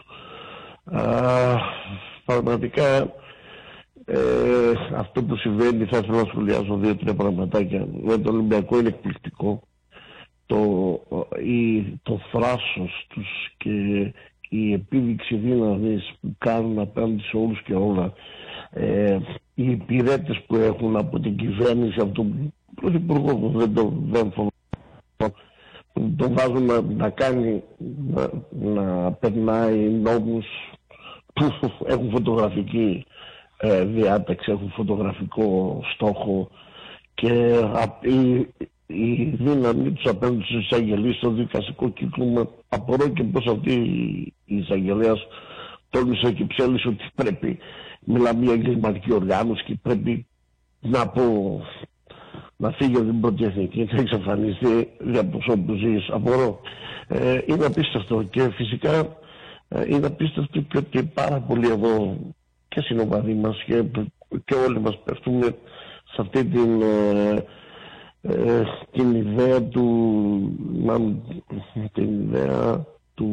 Πραγματικά ε, αυτό που συμβαίνει, θα ήθελα να σχολιάσω δύο-τρία πραγματάκια. Με τον Ολυμπιακό είναι εκπληκτικό. Το, η, το θράσος τους και η επίδειξη δύναμης που κάνουν απέναντι σε όλους και όλα. Ε, οι υπηρέτες που έχουν από την κυβέρνηση, από τον πρωθυπουργό που δεν το δεν φοβάμαι, τον βάζουν να, να κάνει, να, να περνάει νόμους που έχουν φωτογραφική ε, διάταξη, έχουν φωτογραφικό στόχο και α, η, η δύναμη τους απέναντι στους εισαγγελείς στο δικαστικό κύκλωμα. Απορώ και πως αυτή η εισαγγελέας τόλμησε και ψέλισε ότι πρέπει, μιλάμε για εγκληματική οργάνωση και πρέπει να πω να φύγει από την πρώτη εθνική, να εξαφανιστεί για τους όπους ζεις. Απορώ. Ε, είναι απίστευτο και φυσικά ε, είναι απίστευτο και ότι πάρα πολλοί εδώ και συνοπαδοί μας και, και όλοι μας πέφτουμε σε αυτή την, ε, ε, την ιδέα του, να, την ιδέα του...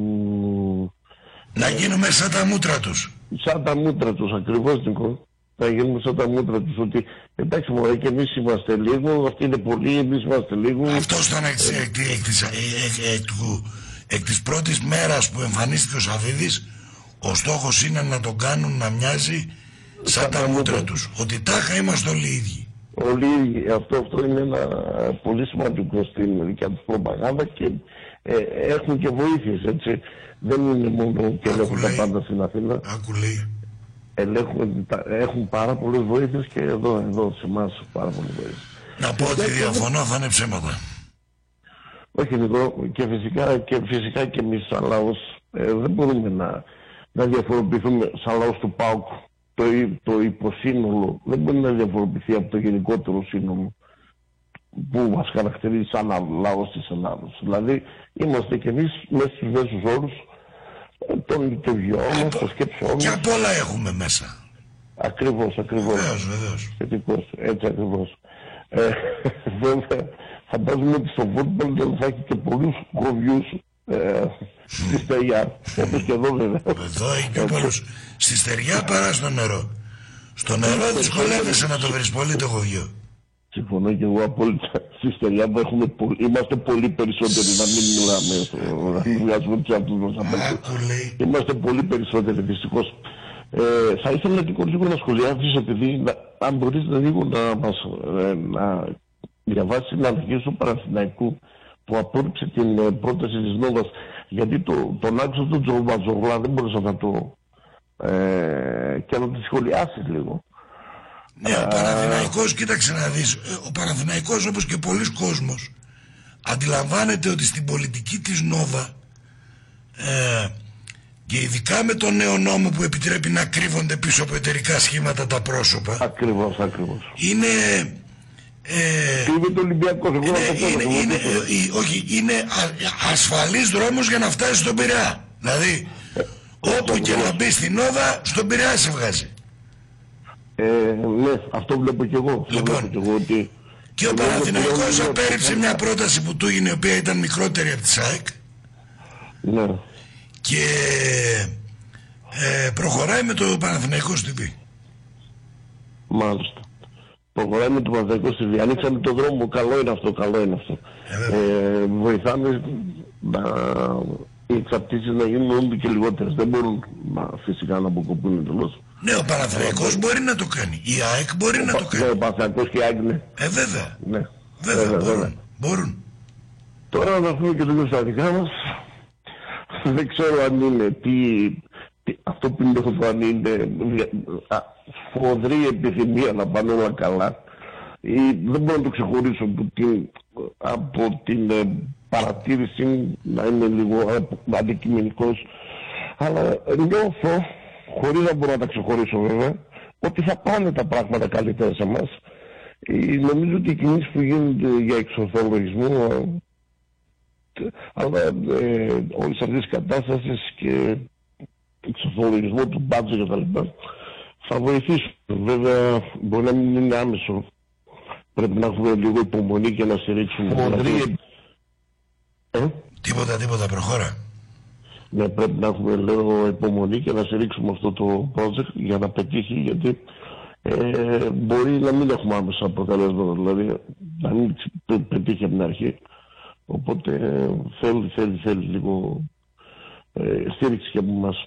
Να γίνουμε σαν τα μούτρα τους.
Σαν τα μούτρα τους, ακριβώς Νικό. Να γίνουμε σαν τα μούτρα τους, ότι εντάξει μωρέ και εμείς είμαστε λίγο, αυτοί είναι πολλοί, εμείς είμαστε λίγο.
Αυτός ήταν εκ, εκ, εκ, εκ, εκ, εκ της πρώτης μέρας που εμφανίστηκε ο Σαββίδης. Ο στόχος είναι να τον κάνουν να μοιάζει σαν, σαν τα μούτρα τους. Ότι τάχα είμαστε όλοι ίδιοι.
Όλοι ίδιοι. Αυτό, αυτό είναι ένα πολύ σημαντικό στην δικιά τους προπαγάνδα και ε, έχουν και βοήθειες, έτσι. Δεν είναι μόνο και ελέγχουν τα πάντα στην Αθήνα. Ελέγχουν, έχουν πάρα πολλές βοήθειες και εδώ, εδώ σε εμάς πάρα πολλές βοήθειες.
Να πω ότι διαφωνώ, θα είναι ψέματα.
Όχι Νικό, και φυσικά και, φυσικά και εμείς σαν λαός ε, δεν μπορούμε να, να διαφοροποιηθούμε σαν λαός του ΠΑΟΚ. Το, το υποσύνολο δεν μπορεί να διαφοροποιηθεί από το γενικότερο σύνολο που μας χαρακτηρίζει σαν λαός της Ελλάδος. Δηλαδή είμαστε κι εμείς μέσα στους μέσους όρους των λειτουργιών μας, των σκέψεών μας.
Και απ' όλα έχουμε μέσα.
Ακριβώς, ακριβώς.
Βεβαίως, βεβαίως.
Σχετικώς, έτσι ακριβώς. Ε, βέβαια, φαντάζομαι ότι στο φούτμπολ δεν θα έχει και πολλούς γοβιούς ε, στη στεριά. Όπως και εδώ βέβαια.
Εδώ έχει και πολλούς. Στη στεριά παρά στο νερό. Στο νερό δυσκολεύεσαι να το βρεις πολύ το γοβιό.
Συμφωνώ και εγώ απόλυτα. Στη στεριά που έχουμε πολύ, είμαστε πολύ περισσότεροι, να μην μιλάμε, να μην βγάζουμε τους αυτούς μας απέναντι. Είμαστε πολύ περισσότεροι δυστυχώς. Ε, θα ήθελα και λίγο να σχολιάσεις, επειδή να, αν μπορείς να λίγο να μας ε, να διαβάσεις την ανακοίνωση του Παναθηναϊκού που απόρριψε την ε, πρόταση της Νόβας, γιατί το, τον άκουσα τον Τζοβατζογλά, δεν μπορούσα να το ε, και να το σχολιάσεις λίγο.
Ναι, ο Παναθηναϊκός, κοίταξε να δεις, ο Παναθηναϊκός όπως και πολλοί κόσμος αντιλαμβάνεται ότι στην πολιτική της Νόβα ε, και ειδικά με τον νέο νόμο που επιτρέπει να κρύβονται πίσω από εταιρικά σχήματα τα πρόσωπα.
Ακριβώς, ακριβώς.
Είναι... Ε,
είναι το Ολυμπιακό, εγώ
είναι, είναι, είναι, είναι, ε, όχι, είναι α, ασφαλής δρόμος για να φτάσει στον Πειραιά. Δηλαδή, ε, όπου και να μπει στην Νόβα, στον Πειραιά σε βγάζει.
Ε, ναι, αυτό βλέπω κι εγώ.
Λοιπόν,
βλέπω κι εγώ ότι...
και ο Παναθηναϊκός απέρριψε μια πρόταση που του έγινε, η οποία ήταν μικρότερη από τη ΣΑΕΚ.
Ναι.
Και ε, προχωράει με το Παναθηναϊκό στην Πη.
Μάλιστα. Προχωράει με το Παναθηναϊκό στη Βη. Ανοίξαμε τον δρόμο, καλό είναι αυτό, καλό είναι αυτό. Ε, ε, βοηθάμε να, οι εξαρτήσεις να γίνουν όλο και λιγότερες. Δεν μπορούν να, φυσικά να αποκοπούν εντελώς.
Ναι, ο Παναθηναϊκός μπορεί να το κάνει. Η ΑΕΚ μπορεί
ο
να
πα,
το κάνει.
Ναι, ο Παναθηναϊκός και η ΑΕΚ, ναι.
Ε, βέβαια.
Ναι.
Βέβαια,
βέβαια,
μπορούν.
βέβαια.
μπορούν.
Τώρα να πούμε και λίγο στα δικά μας. Δεν ξέρω αν είναι τι, τι αυτό που είναι αυτό, αν είναι α, φοδρή επιθυμία να πάνε όλα καλά. Ή, δεν μπορώ να το ξεχωρίσω από την, από την ε, παρατήρηση να είναι λίγο ε, αντικειμενικός. Αλλά νιώθω, χωρίς να μπορώ να τα ξεχωρίσω βέβαια, ότι θα πάνε τα πράγματα καλύτερα σε εμάς. Ε, νομίζω ότι οι κινήσεις που γίνονται για εξορθολογισμό, αλλά ε, όλες αυτές τις κατάστασεις και εξορθολογισμό του μπάτζο και τα λοιπά, θα βοηθήσουν. Βέβαια μπορεί να μην είναι άμεσο. Πρέπει να έχουμε λίγο υπομονή και να στηρίξουμε. Δηλαδή, ε?
Τίποτα, τίποτα, προχώρα.
Ναι, πρέπει να έχουμε λίγο υπομονή και να στηρίξουμε αυτό το project για να πετύχει, γιατί ε, μπορεί να μην έχουμε άμεσα αποτελέσματα, δηλαδή να μην πετύχει από την αρχή. Οπότε θέλει, θέλει, θέλει λίγο ε, στήριξη και από εμάς.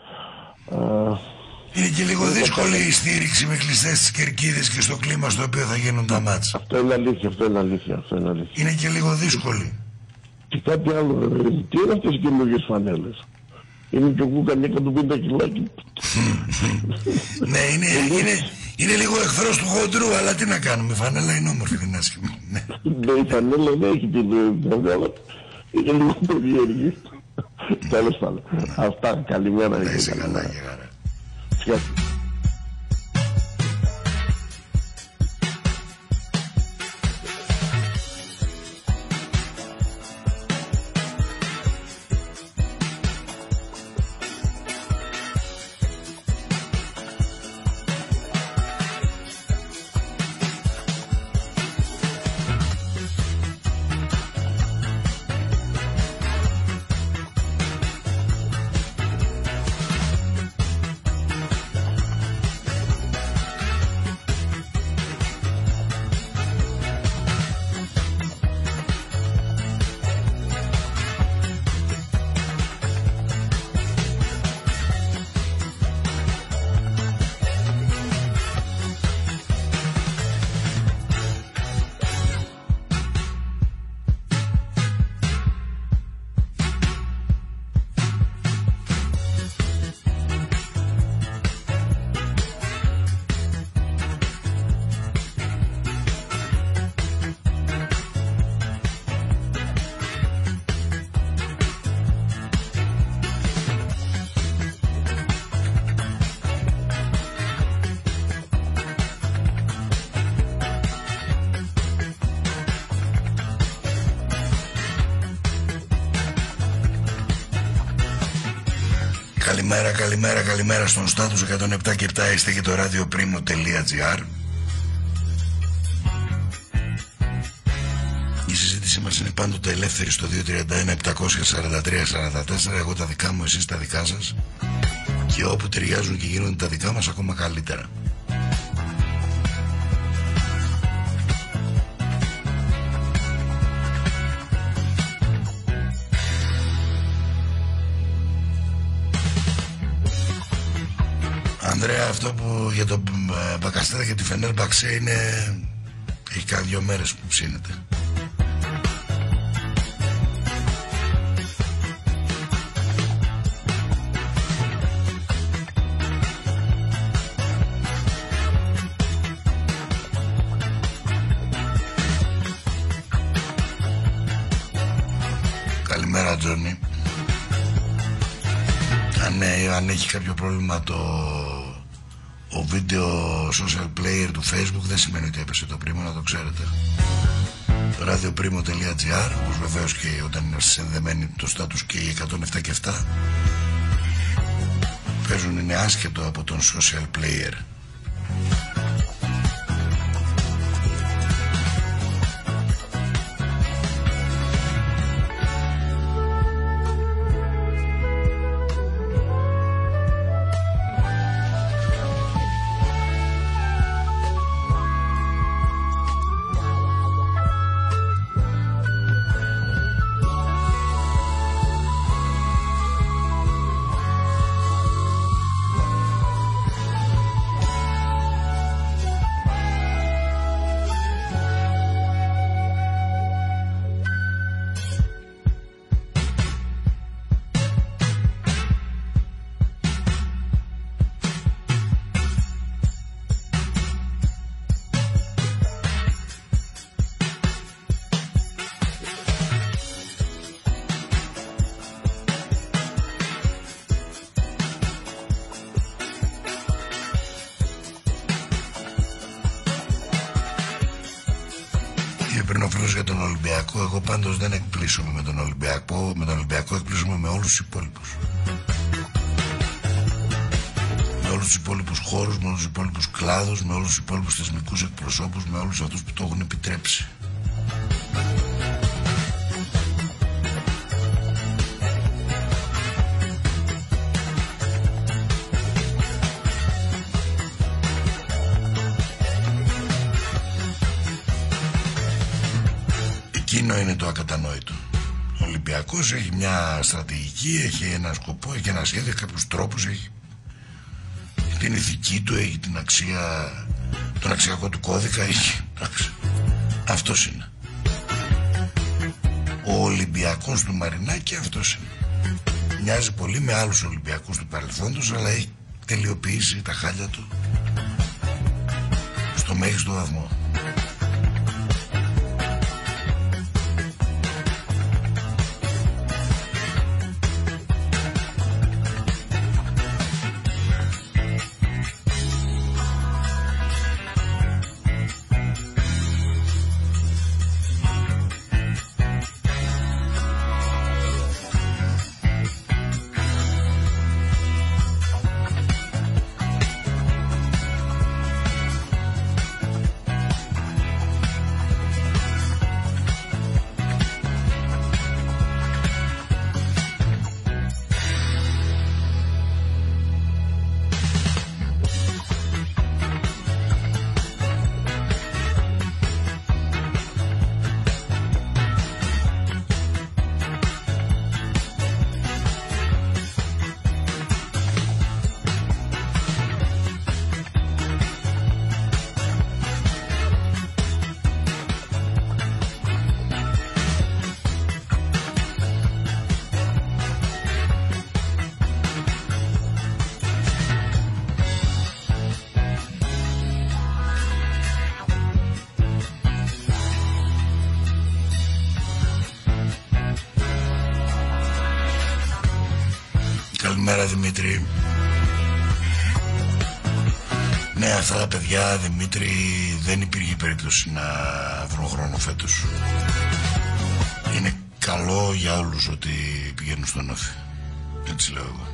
Είναι και λίγο δύσκολη η στήριξη με κλειστές τις κερκίδες και στο κλίμα στο οποίο θα γίνουν τα μάτς.
Αυτό είναι αλήθεια, αυτό είναι αλήθεια, αυτό είναι αλήθεια.
Είναι και λίγο δύσκολη.
Και κάτι άλλο, τι είναι αυτές οι καινούργιες φανέλες? Είναι και εγώ καμιά εκατόν πενήντα κιλάκι.
Ναι, είναι, είναι, είναι λίγο εχθρός του χοντρού, αλλά τι να κάνουμε, η φανέλα είναι όμορφη, δεν είναι άσχημη.
Ναι, η φανέλα δεν έχει την φανέλα, είναι λίγο περίεργη. Τέλος πάντων. Αυτά, καλημέρα.
Να είσαι καλά και χαρά. Καλημέρα, καλημέρα, καλημέρα στον Στάτους εκατόν επτά και επτά. Είστε και το radioprimo.gr. Η συζήτηση μας είναι πάντοτε ελεύθερη στο δύο τρία ένα επτακόσια σαράντα τρία σαράντα τέσσερα. Εγώ τα δικά μου, εσείς τα δικά σας. Και όπου ταιριάζουν και γίνονται τα δικά μας, ακόμα καλύτερα. Ανδρέα, αυτό που για τον Μπακαστέτα και τη Φενέρμπαξε είναι... έχει κάνει δύο μέρες που ψήνεται. Καλημέρα, Τζόνι. Αν, αν έχει κάποιο πρόβλημα το ο βίντεο social player του Facebook, δεν σημαίνει ότι έπεσε το πρίμο, να το ξέρετε. Το radioprimo.gr, όπως βεβαίως και όταν είναι συνδεμένοι το status και οι εκατόν επτά και επτά παίζουν, είναι άσχετο από τον social player. τον Ολυμπιακό, εγώ πάντως δεν εκπλήσωμαι με τον Ολυμπιακό. Με τον Ολυμπιακό εκπλήσωμαι με όλους τους υπόλοιπους. Με όλους τους υπόλοιπους χώρους, με όλους τους υπόλοιπους κλάδους, με όλους τους υπόλοιπους θεσμικούς εκπροσώπους, με όλους αυτούς που το έχουν επιτρέψει. Εκείνο είναι το ακατανόητο. Ο Ολυμπιακός έχει μια στρατηγική, έχει ένα σκοπό, έχει ένα σχέδιο, έχει κάποιους τρόπους, έχει την ηθική του, έχει την αξία, τον αξιακό του κώδικα, έχει. Αυτός είναι. Ο Ολυμπιακός του Μαρινάκη αυτός είναι. Μοιάζει πολύ με άλλους Ολυμπιακούς του παρελθόντος, αλλά έχει τελειοποιήσει τα χάλια του στο μέγιστο βαθμό. Καλημέρα Δημήτρη. Ναι, αυτά τα παιδιά, Δημήτρη, δεν υπήρχε περίπτωση να βρουν χρόνο φέτος. Είναι καλό για όλους ότι πηγαίνουν στον Όφη. Έτσι λέω εγώ.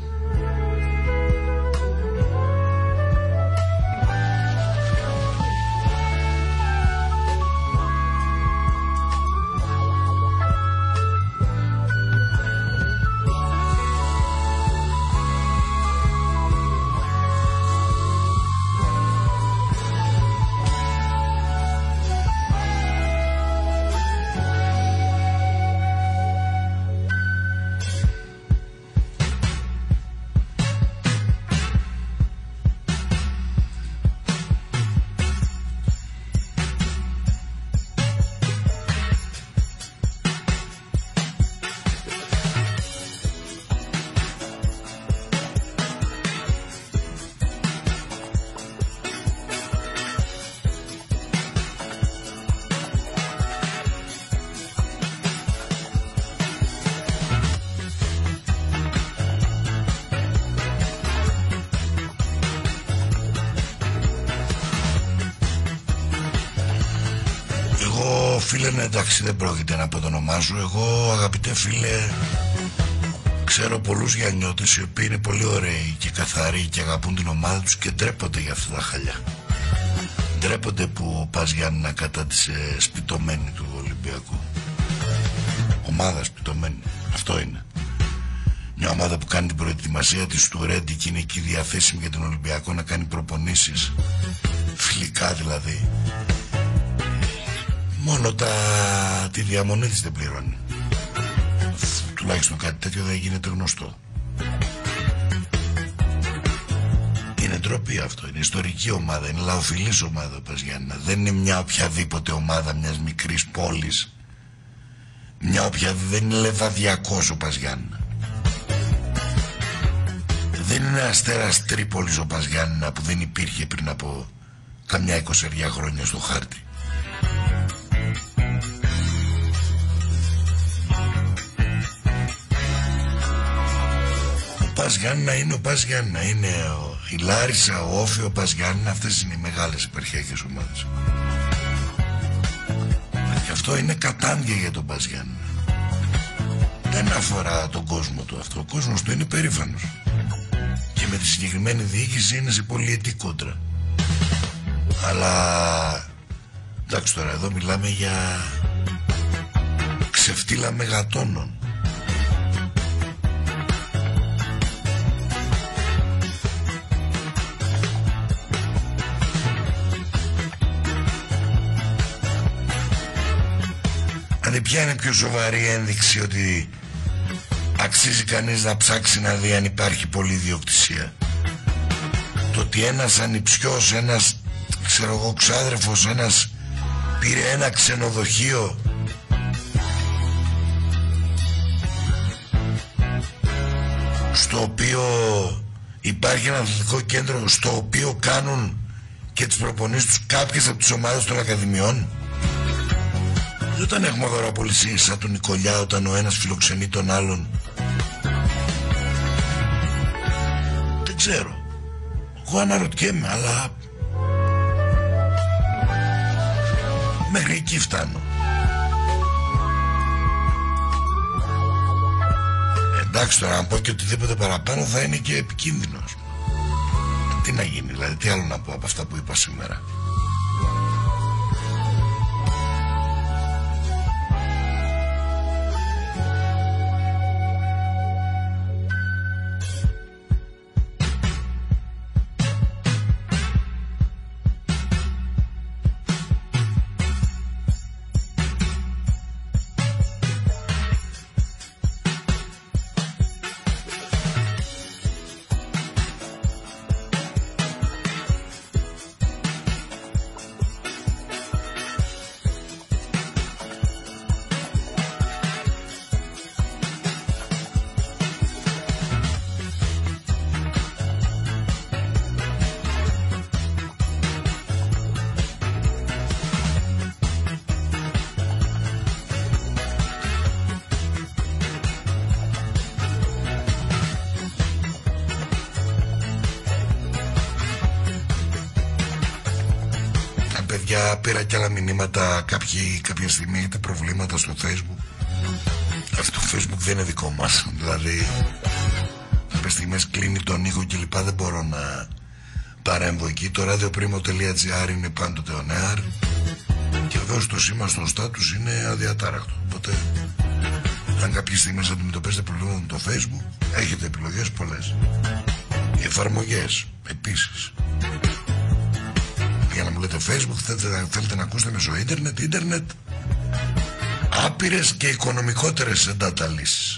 Φίλε, ναι, εντάξει, δεν πρόκειται να πω το όνομά σου. Εγώ, αγαπητέ φίλε, ξέρω πολλούς γιαννιώτες οι οποίοι είναι πολύ ωραίοι και καθαροί και αγαπούν την ομάδα τους και ντρέπονται για αυτά τα χαλιά. Ντρέπονται που πας Γιάννηνα κατά της ε, σπιτωμένη του Ολυμπιακού. Ομάδα σπιτωμένη, αυτό είναι. Μια ομάδα που κάνει την προετοιμασία της του Ρέντι και είναι εκεί διαθέσιμη για τον Ολυμπιακό να κάνει προπονήσεις, φιλικά δηλαδή. Μόνο τα... τη διαμονή της δεν πληρώνει. Τουλάχιστον κάτι τέτοιο δεν γίνεται γνωστό. Είναι ντροπή αυτό. Είναι ιστορική ομάδα. Είναι λαοφιλής ομάδα ο Παζιάννα. Δεν είναι μια οποιαδήποτε ομάδα μιας μικρής πόλης. Μια οποια... Δεν είναι Λεβαδιακός ο Παζιάννα. Δεν είναι Αστέρας Τρίπολης ο Παζιάννα που δεν υπήρχε πριν από καμιά εικοσαριά χρόνια στο χάρτη. Ο Πας Γιάννηνα είναι ο Πας Γιάννηνα. Είναι ο... η Λάρισα, ο Όφη, ο Πας Γιάννηνα. Αυτές είναι οι μεγάλες υπερχέκες ομάδες. Και Αυτό είναι κατάντια για τον Μπαζιάννη. Δεν αφορά τον κόσμο του αυτό. Ο κόσμος του είναι περήφανος. Και με τη συγκεκριμένη διοίκηση είναι σε πολυετή κόντρα. Αλλά εντάξει, τώρα εδώ μιλάμε για ξεφτύλα μεγατόνων. Δηλαδή ποια είναι πιο σοβαρή ένδειξη ότι αξίζει κανείς να ψάξει να δει αν υπάρχει πολυδιοκτησία? Το ότι ένας ανιψιός, ένας ξέρω εγώ ξάδερφος, ένας πήρε ένα ξενοδοχείο στο οποίο υπάρχει ένα αθλητικό κέντρο στο οποίο κάνουν και τις προπονήσεις τους κάποιες από τις ομάδες των ακαδημιών. Και όταν έχουμε αγοραπολισίες σαν τον Νικολιά, όταν ο ένας φιλοξενεί τον άλλον, δεν ξέρω. Εγώ αναρωτιέμαι, αλλά μέχρι εκεί φτάνω. Εντάξει, τώρα αν πω και οτιδήποτε παραπάνω θα είναι και επικίνδυνος. Τι να γίνει, δηλαδή, τι άλλο να πω από αυτά που είπα σήμερα? Πήρα και άλλα μηνύματα κάποιοι, κάποια στιγμή έχετε προβλήματα στο Facebook. Αυτό το Facebook δεν είναι δικό μας. Δηλαδή κάποιες στιγμές κλείνει τον ήχο και λοιπά, δεν μπορώ να παρέμβω εκεί. Το radioprimo.gr είναι πάντοτε on air. Και εδώ το σήμα στο status είναι αδιατάρακτο. Οπότε αν κάποιες στιγμές αντιμετωπίζετε προβλήματα με το Facebook, έχετε επιλογές πολλές. Οι εφαρμογές επίσης. Για να μου λέτε Facebook, θέλετε, θέλετε να ακούσετε μέσω ίντερνετ, ίντερνετ, άπειρες και οικονομικότερες data λύσεις.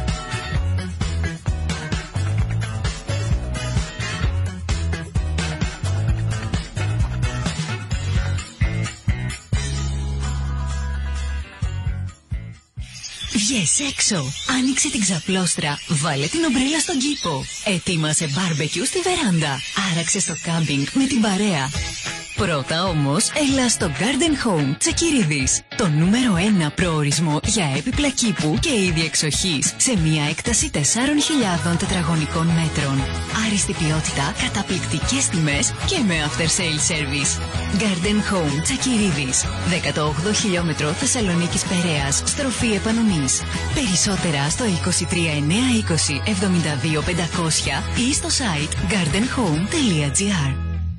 Βγες έξω, άνοιξε την ξαπλώστρα, βάλε την ομπρέλα στον κήπο. Ετοίμασε μπάρμπεκιου στη βεράντα, άραξε στο κάμπινγκ με την παρέα. Πρώτα όμως, έλα στο Garden Home Τσακυρίδης. Το νούμερο ένα προορισμό για έπιπλα κήπου και είδη εξοχής σε μια έκταση τεσσάρων χιλιάδων τετραγωνικών μέτρων. Άριστη ποιότητα, καταπληκτικές τιμές και με after sale service. Garden Home Τσακυρίδης. δέκατο όγδοο χιλιόμετρο Θεσσαλονίκης Περαίας, στροφή επανομής. Περισσότερα στο είκοσι τρία εννιακόσια είκοσι εβδομήντα δύο πεντακόσια ή στο site garden home τελεία gr.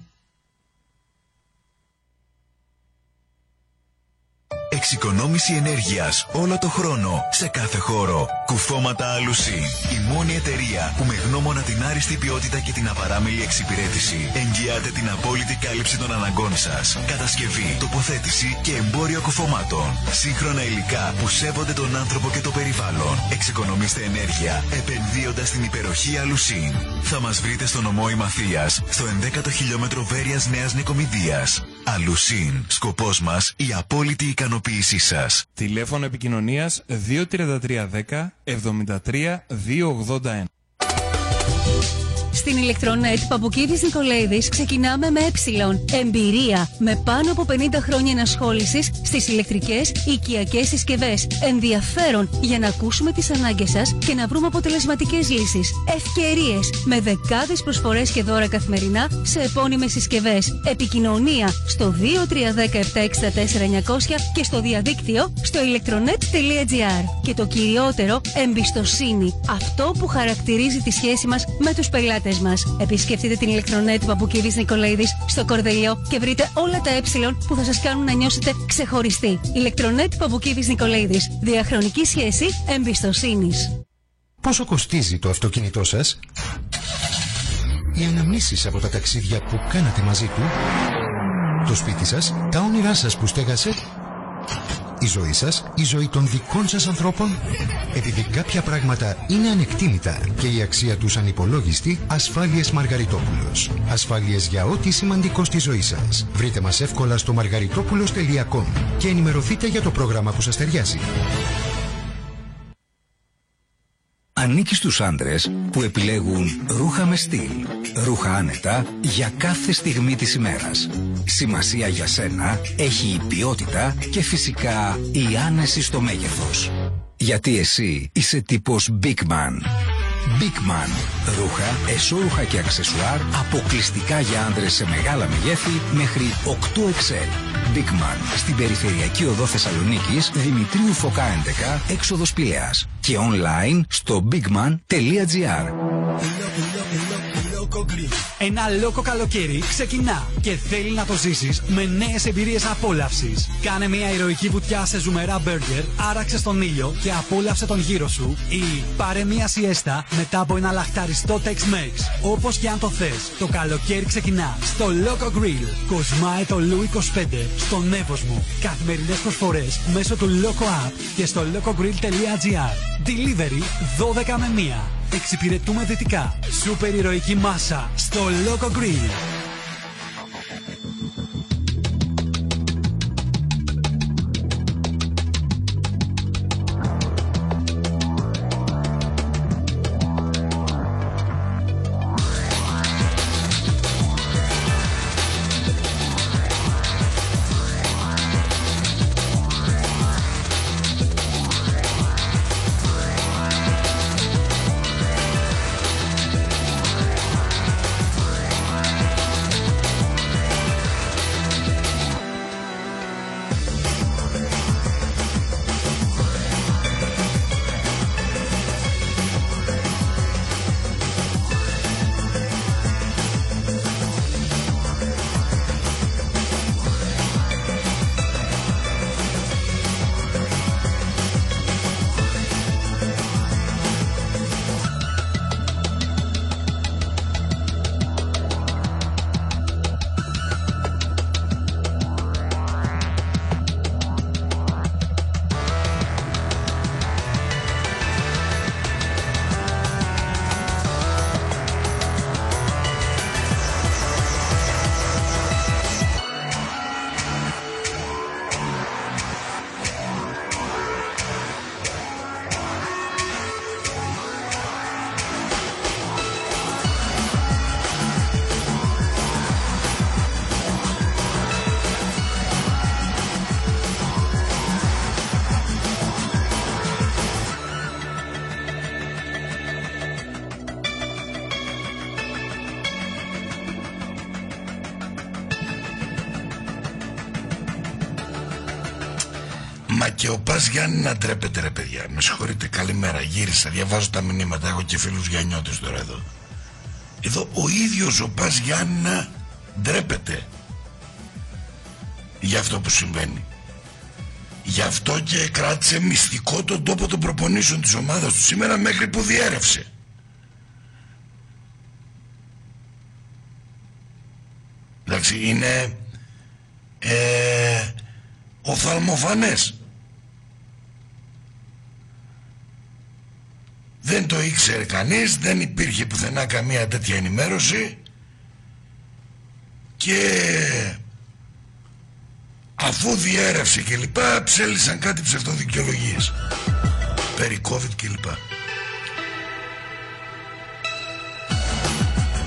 Εξοικονόμηση ενέργειας όλο το χρόνο, σε κάθε χώρο. Κουφώματα Αλουσίν. Η μόνη εταιρεία που με γνώμονα την άριστη ποιότητα και την απαράμιλη εξυπηρέτηση εγγυάται την απόλυτη κάλυψη των αναγκών σας. Κατασκευή, τοποθέτηση και εμπόριο κουφωμάτων. Σύγχρονα υλικά που σέβονται τον άνθρωπο και το περιβάλλον. Εξοικονομήστε ενέργεια επενδύοντας στην υπεροχή Αλουσίν. Θα μας βρείτε στο νομό Ημαθίας, στο ενδέκατο χιλιόμετρο Βέρειας Νέας Νικομιδίας. Αλουσίν. Σκοπός μας η απόλυτη ικανοποίησή σας.
Τηλέφωνο επικοινωνίας δύο τρία τρία ένα μηδέν εβδομήντα τρία διακόσια ογδόντα ένα.
Στην ηλεκτρονέτ Παπουκίδης Νικολαίδης ξεκινάμε με ε. Εμπειρία με πάνω από πενήντα χρόνια ενασχόλησης στις ηλεκτρικές οικιακές συσκευές. Ενδιαφέρον για να ακούσουμε τις ανάγκες σας και να βρούμε αποτελεσματικές λύσεις. Ευκαιρίες με δεκάδες προσφορές και δώρα καθημερινά σε επώνυμες συσκευές. Επικοινωνία στο δύο τρία ένα μηδέν επτά έξι τέσσερα εννιακόσια και στο διαδίκτυο στο ηλεκτρονέτ τελεία τζι άρ. Και το κυριότερο, εμπιστοσύνη. Αυτό που χαρακτηρίζει τη σχέση μας με τους πελάτες μας. Επισκεφτείτε την ηλεκτρονέτ Παπουκίδης Νικολαίδης στο Κορδελιό και βρείτε όλα τα ε που θα σας κάνουν να νιώσετε ξεχωριστοί. Ηλεκτρονέτ Παπουκίδης Νικολαίδης. Διαχρονική σχέση εμπιστοσύνης.
Πόσο κοστίζει το αυτοκίνητό σας? Οι αναμνήσεις από τα ταξίδια που κάνατε μαζί του? Το σπίτι σας? Τα όνειρά σας που στέγασε? Η ζωή σας? Η ζωή των δικών σας ανθρώπων? Επειδή κάποια πράγματα είναι ανεκτήμητα και η αξία τους ανυπολόγιστη, Ασφάλειες Μαργαριτόπουλος. Ασφάλειες για ό,τι σημαντικό στη ζωή σας. Βρείτε μας εύκολα στο μαργαριτόπουλος τελεία κομ και ενημερωθείτε για το πρόγραμμα που σας ταιριάζει.
Ανήκει στους άντρες που επιλέγουν ρούχα με στυλ, ρούχα άνετα για κάθε στιγμή της ημέρας. Σημασία για σένα έχει η ποιότητα και φυσικά η άνεση στο μέγεθος. Γιατί εσύ είσαι τύπος Big Man. Big Man. Ρούχα, εσώρουχα και αξεσουάρ αποκλειστικά για άντρες σε μεγάλα μεγέθη μέχρι οκτώ εξ ελ. Big Man. Στην περιφερειακή οδό Θεσσαλονίκης, Δημητρίου Φωκά έντεκα, έξοδος Πηλαίας. Και online στο bigman τελεία τζι άρ.
Ένα λόκο καλοκαίρι ξεκινά και θέλει να το ζήσεις με νέες εμπειρίες απόλαυσης. Κάνε μια ηρωική βουτιά σε ζουμερά μπέργκερ, άραξε στον ήλιο και απόλαυσε τον γύρο σου ή πάρε μια σιέστα μετά από ένα λαχταριστό Tex-Mex. Όπως και αν το θες, το καλοκαίρι ξεκινά στο Loco Grill. Κοσμάε το Λου είκοσι πέντε στον Εύωσμο. Καθημερινές προσφορές μέσω του Loco App και στο locogrill τελεία τζι άρ. Delivery δώδεκα με μία. Εξυπηρετούμε δυτικά. Σούπερ ηρωική μάσα στο Loco Grill.
Μα και ο Πας Γιάννη να ντρέπεται ρε παιδιά. Με συγχωρείτε, καλημέρα, γύρισα, διαβάζω τα μηνύματα. Έχω και φίλους Γιαννιώτες τώρα εδώ. Εδώ ο ίδιος ο Πας Γιάννη να ντρέπεται για αυτό που συμβαίνει. Γι' αυτό και κράτησε μυστικό τον τόπο των προπονήσεων της ομάδας του σήμερα μέχρι που διέρευσε. Εντάξει, είναι ε, οφθαλμοφανές. Δεν το ήξερε κανείς, δεν υπήρχε πουθενά καμία τέτοια ενημέρωση και αφού διέρευσε και λοιπά ψέλισαν κάτι ψευτοδικαιολογίες περί COVID και λοιπά.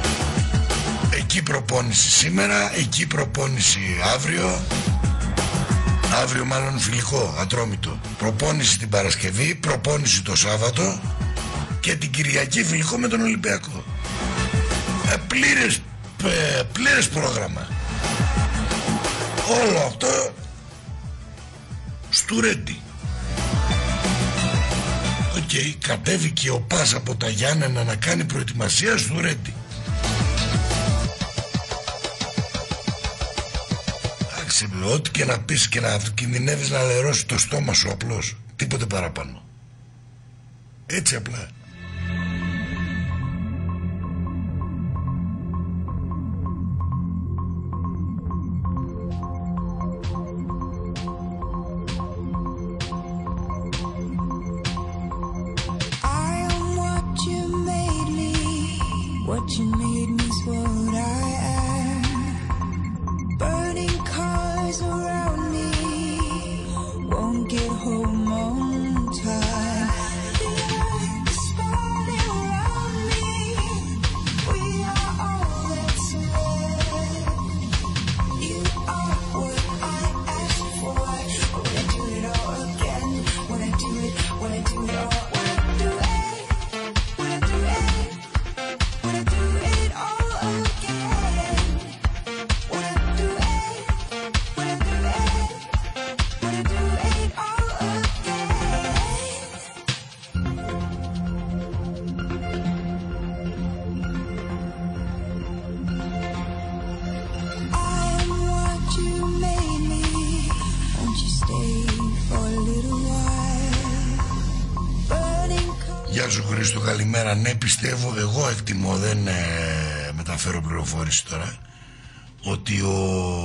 Εκεί προπόνηση σήμερα, εκεί προπόνηση αύριο. Αύριο μάλλον φιλικό, Ατρόμητο. Προπόνηση την Παρασκευή, προπόνηση το Σάββατο και την Κυριακή φιλικό με τον Ολυμπιακό. Ε, πλήρες, ε, πλήρες πρόγραμμα. Όλο αυτό στουρέντι. Οκ, okay, κατέβηκε ο Πας από τα Γιάννενα να κάνει προετοιμασία στουρέντι. Εντάξει, ό,τι και να πεις και να κινδυνεύεις να λερώσει το στόμα σου απλώς. Τίποτε παραπάνω. Έτσι απλά.
What you made me is what I am. Burning cars around me, won't get home on time. The spot around me, we are all that's left. You are what I asked for. Wanna do it all again, wanna do it, wanna do it all.
Γεια σου Χρήστο, καλημέρα. Ναι, πιστεύω, εγώ εκτιμώ, δεν ε, μεταφέρω πληροφόρηση τώρα, ότι ο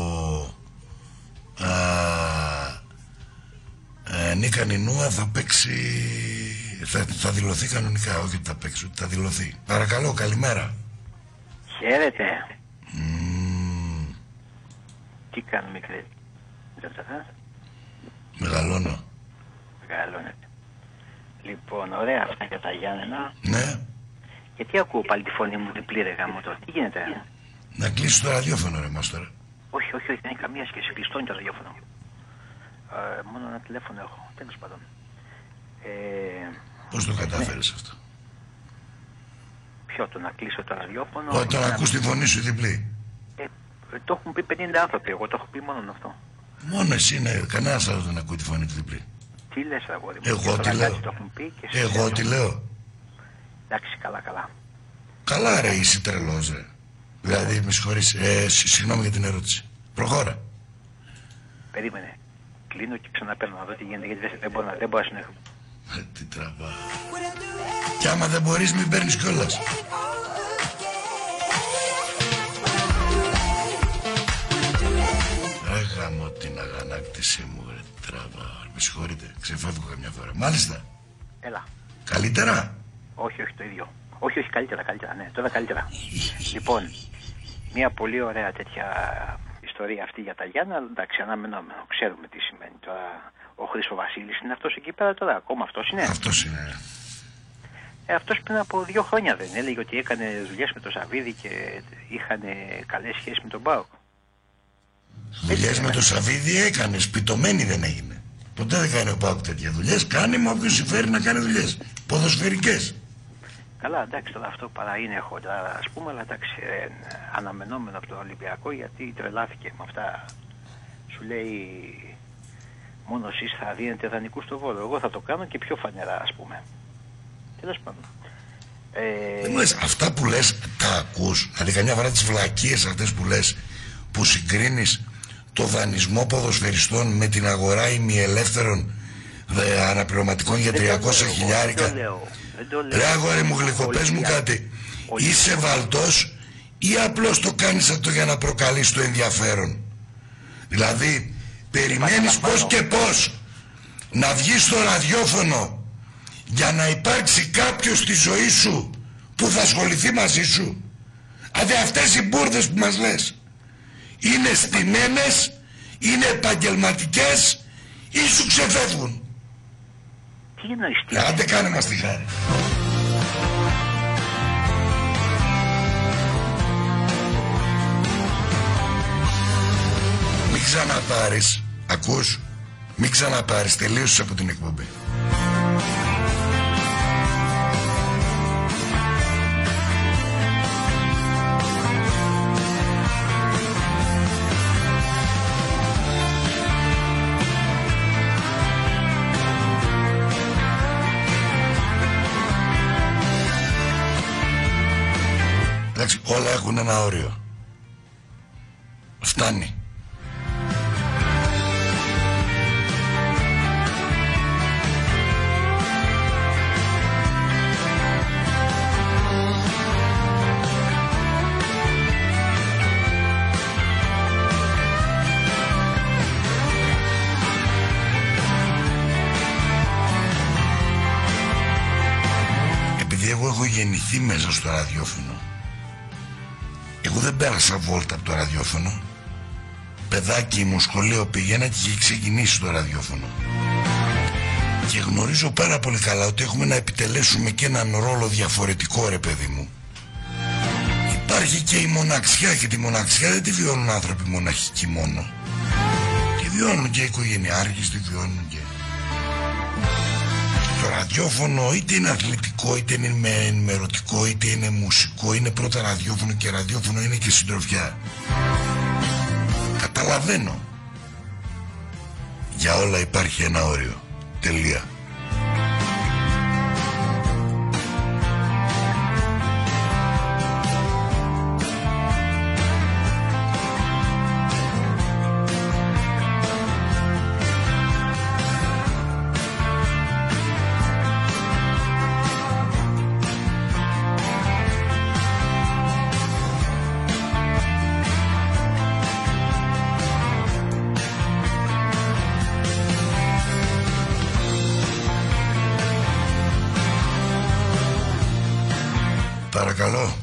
α, ε, Νίκα Νινούα θα παίξει, θα, θα δηλωθεί κανονικά, όχι ότι θα παίξει, ότι θα δηλωθεί. Παρακαλώ, καλημέρα.
Χαίρετε.
Mm.
Τι κάνω μικρή?
Μεγαλώνω.
Μεγαλώνετε. Λοιπόν, ωραία αυτά για τα Γιάννενα.
Ναι.
Γιατί ακούω πάλι τη φωνή μου διπλή ρε γάμο τώρα? Τι γίνεται?
Να κλείσεις το ραδιόφωνο ρε μας τώρα.
Όχι, όχι, όχι, δεν έχει καμία σχέση. Κλειστώνει το ραδιόφωνο. Ε, μόνο ένα τηλέφωνο έχω. Τέλος πάντων. Ε,
Πώς το κατάφερες
ναι.
αυτό?
Ποιο, το να κλείσω το ραδιόφωνο?
Όταν να... ακούς τη φωνή σου διπλή.
Ε, το έχουν πει πενήντα άνθρωποι. Εγώ το έχω πει μόνο αυτό.
Μόνο εσύ, ναι. Κανένας άλλος δεν ακούει τη φωνή του διπλή.
Τι λες αγόρι μου?
Εγώ τι λέω? Εγώ τι λέω?
Εντάξει, καλά, καλά.
Καλά ρε, είσαι τρελός ρε. Δηλαδή, με συγχωρείς, ε, συγγνώμη για την ερώτηση. Προχώρα.
Περίμενε. Κλείνω και ξαναπαίρνω να δω τι γίνεται, γιατί δεν μπορώ να, δεν μπορώ να συνεχίσω.
Ε, τι τραβά. Κι άμα δεν μπορείς, μην παίρνεις κιόλας. Έγαμω την αγανάκτησή μου ρε, τραβά. Με συγχωρείτε, ξεφεύγω καμιά φορά. Μάλιστα.
Έλα.
Καλύτερα.
Όχι, όχι το ίδιο. Όχι, όχι, καλύτερα, καλύτερα, ναι, τώρα καλύτερα. Λοιπόν, μια πολύ ωραία τέτοια ιστορία αυτή για τα Γιάννα, εντάξει, αναμενόμενο. Ξέρουμε τι σημαίνει τώρα. Ο Χρήστο Βασίλης είναι αυτός εκεί πέρα τώρα, ακόμα αυτός είναι.
Αυτός είναι.
Ε, αυτός πριν από δύο χρόνια δεν έλεγε ότι έκανε δουλειές με τον Σαββίδη και είχαν καλές σχέσεις με τον ΠΑΟΚ?
Δουλειές με τον Σαββίδη έκανε, σπιτωμένη δεν έγινε. Ποτέ δεν κάνει ο ΠΑΟΚ τέτοια δουλειές. Κάνει με όποιον συμφέρει να κάνει δουλειές. Ποδοσφαιρικές.
Καλά, εντάξει, τώρα αυτό παρά είναι χοντρά, ας πούμε, αλλά εντάξει, ε, αναμενόμενο από τον Ολυμπιακό, γιατί τρελάθηκε με αυτά. Σου λέει, μόνο εσείς θα δίνετε δανεικού στο Βόλο. Εγώ θα το κάνω και πιο φανερά, ας πούμε. Τέλος πάντων. Ε...
Δεν λες, αυτά που λες τα ακούς, δηλαδή καμιά φορά τις βλακίες αυτές που λες, που συγκρίνεις το δανεισμό ποδοσφαιριστών με την αγορά ημιελεύθερων αναπληρωματικών για τριακόσια χιλιάρικα. Ρε αγόρι μου γλυκό, πες μου κάτι. Είσαι βαλτός ή απλώς το κάνεις αυτό για να προκαλείς το ενδιαφέρον? Δηλαδή περιμένεις πώς και πώς να βγεις στο ραδιόφωνο για να υπάρξει κάποιος στη ζωή σου που θα ασχοληθεί μαζί σου? Δηλαδή αυτές οι μπουρδες που μας λες είναι στημένες, είναι επαγγελματικές ή σου ξεφεύγουν?
Τι εννοείς? Τι
άντε κάνε μας τη χάρη. ξαναπάρεις. Ακούς? Μην ξαναπάρεις. Τελείωσες από την εκπομπή. Εντάξει, όλα έχουν ένα όριο. Φτάνει. Επειδή εγώ έχω γεννηθεί μέσα στο ραδιόφωνο, εγώ δεν πέρασα βόλτα από το ραδιόφωνο. Παιδάκι μου, σχολείο πήγαινα και είχε ξεκινήσει το ραδιόφωνο. Και γνωρίζω πάρα πολύ καλά ότι έχουμε να επιτελέσουμε και έναν ρόλο διαφορετικό, ρε παιδί μου. Υπάρχει και η μοναξιά, και τη μοναξιά δεν τη βιώνουν άνθρωποι μοναχικοί μόνο. Τη βιώνουν και οι οικογενειάρχες, τη βιώνουν και... Το ραδιόφωνο είτε είναι αθλητικό, είτε είναι ενημερωτικό, είτε είναι μουσικό, είναι πρώτα ραδιόφωνο, και ραδιόφωνο είναι και συντροφιά. Καταλαβαίνω. Για όλα υπάρχει ένα όριο. Τελεία. Παρακαλώ.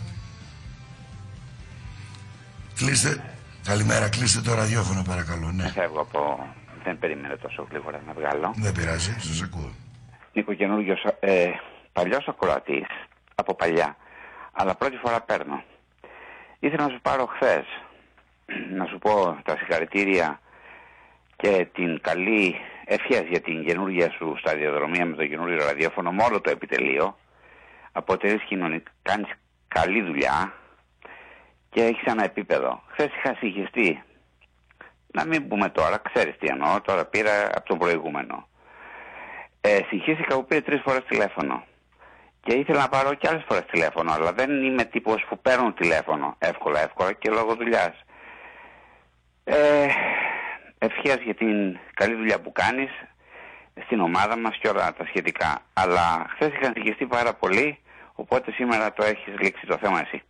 Κλείστε. Καλημέρα, κλείστε το ραδιόφωνο παρακαλώ. Ναι.
Φεύγω από... Δεν περίμενε τόσο γλίγορα να βγάλω.
Δεν πειράζει, σας ακούω.
Νίκο, καινούριος, ε, παλιός ακροατής, από παλιά, αλλά πρώτη φορά παίρνω. Ήθελα να σου πάρω χθες, να σου πω τα συγχαρητήρια και την καλή ευχές για την καινούργια σου σταδιοδρομία με το καινούριο ραδιόφωνο, με όλο το επιτελείο. Αποτελείς κοινωνικά, κάνεις καλή δουλειά και έχεις ένα επίπεδο. Χθες είχα συγχυστεί, να μην πούμε τώρα, ξέρεις τι εννοώ, τώρα πήρα από τον προηγούμενο. Ε, συγχύστηκα που πήρε τρεις φορές τηλέφωνο και ήθελα να πάρω και άλλες φορές τηλέφωνο, αλλά δεν είμαι τύπος που παίρνω τηλέφωνο εύκολα εύκολα και λόγω δουλειάς. Ε, ευχές για την καλή δουλειά που κάνεις στην ομάδα μας και όλα τα σχετικά. Αλλά χθες είχαν συγχυστεί πάρα πολύ, οπότε σήμερα το έχεις λήξει το θέμα εσύ.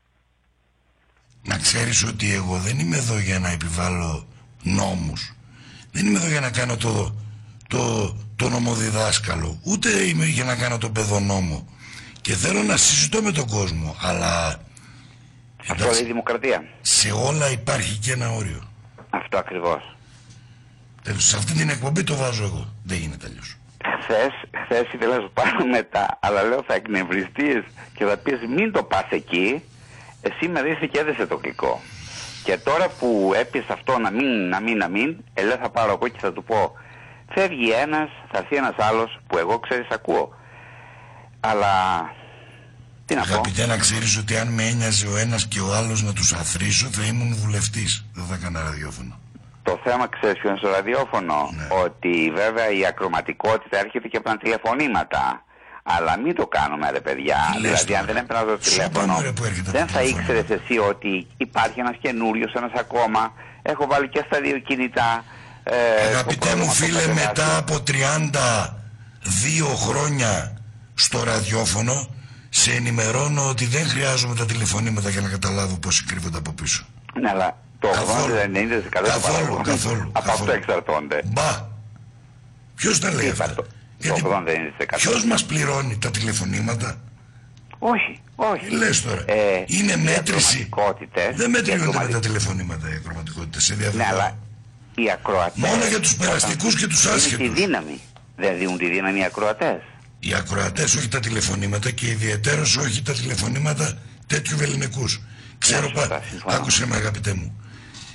Να ξέρεις ότι εγώ δεν είμαι εδώ για να επιβάλλω νόμους. Δεν είμαι εδώ για να κάνω το, το, το νομοδιδάσκαλο. Ούτε είμαι για να κάνω το παιδονόμο. Και θέλω να συζητώ με τον κόσμο. Αλλά...
Αυτό είναι η δημοκρατία.
Σε όλα υπάρχει και ένα όριο.
Αυτό ακριβώς.
Τέλος, σε αυτή την εκπομπή το βάζω εγώ. Δεν γίνεται αλλιώς.
Χθες, χθες ήθελα να σου πάρω μετά, αλλά λέω θα εκνευριστείς και θα πεις μην το πας εκεί. Εσύ με δεις και έδεσε το κλικό. Και τώρα που έπιες αυτό να μην, να μην, να μην, ελέ θα πάρω εγώ και θα του πω φεύγει ένας, θα έρθει ένας άλλος που εγώ ξέρεις ακούω. Αλλά τι να πω.
Αγαπητέ, να ξέρεις ότι αν με ένοιαζε ο ένας και ο άλλος να τους αθροίσω θα ήμουν βουλευτής. Δεν θα έκανα ραδιόφωνο.
Το θέμα ξέρεις ποιο είναι στο ραδιόφωνο, ναι. Ότι βέβαια η ακροματικότητα έρχεται και από τα τηλεφωνήματα. Αλλά μην το κάνουμε ρε παιδιά. Δηλαδή αν δεν έπαιρνα το τηλέφωνο, δεν θα ήξερες εσύ ότι υπάρχει ένας καινούριος, ένας ακόμα. Έχω βάλει και στα δύο κινητά. Ε,
Αγαπητέ μου φίλε, μετά από τριάντα δύο χρόνια στο ραδιόφωνο, σε ενημερώνω ότι δεν χρειάζομαι τα τηλεφωνήματα για να καταλάβω πώς κρύβονται από πίσω.
Ναι, αλλά το ογδόντα ενενήντα τοις εκατό
καθόλου, καθόλου,
από αυτό εξαρτώνται.
Μπα, ποιος τα λέει αυτά? Γιατί ποιος μας πληρώνει τα τηλεφωνήματα?
Όχι, όχι.
Λες τώρα,
ε,
είναι μέτρηση. Δεν μετριούνται με τα τηλεφωνήματα οι ακροματικότητες. Σε
ναι, αλλά οι ακροατές
μόνο για τους περαστικούς και τους άσχετους.
Τη δύναμη. Δεν δίνουν τη δύναμη οι ακροατές.
Οι ακροατές, όχι τα τηλεφωνήματα, και ιδιαιτέρως όχι τα τηλεφωνήματα τέτοιου βεληνικούς. Ξέρω πα... Άκουσε με αγαπητέ μου.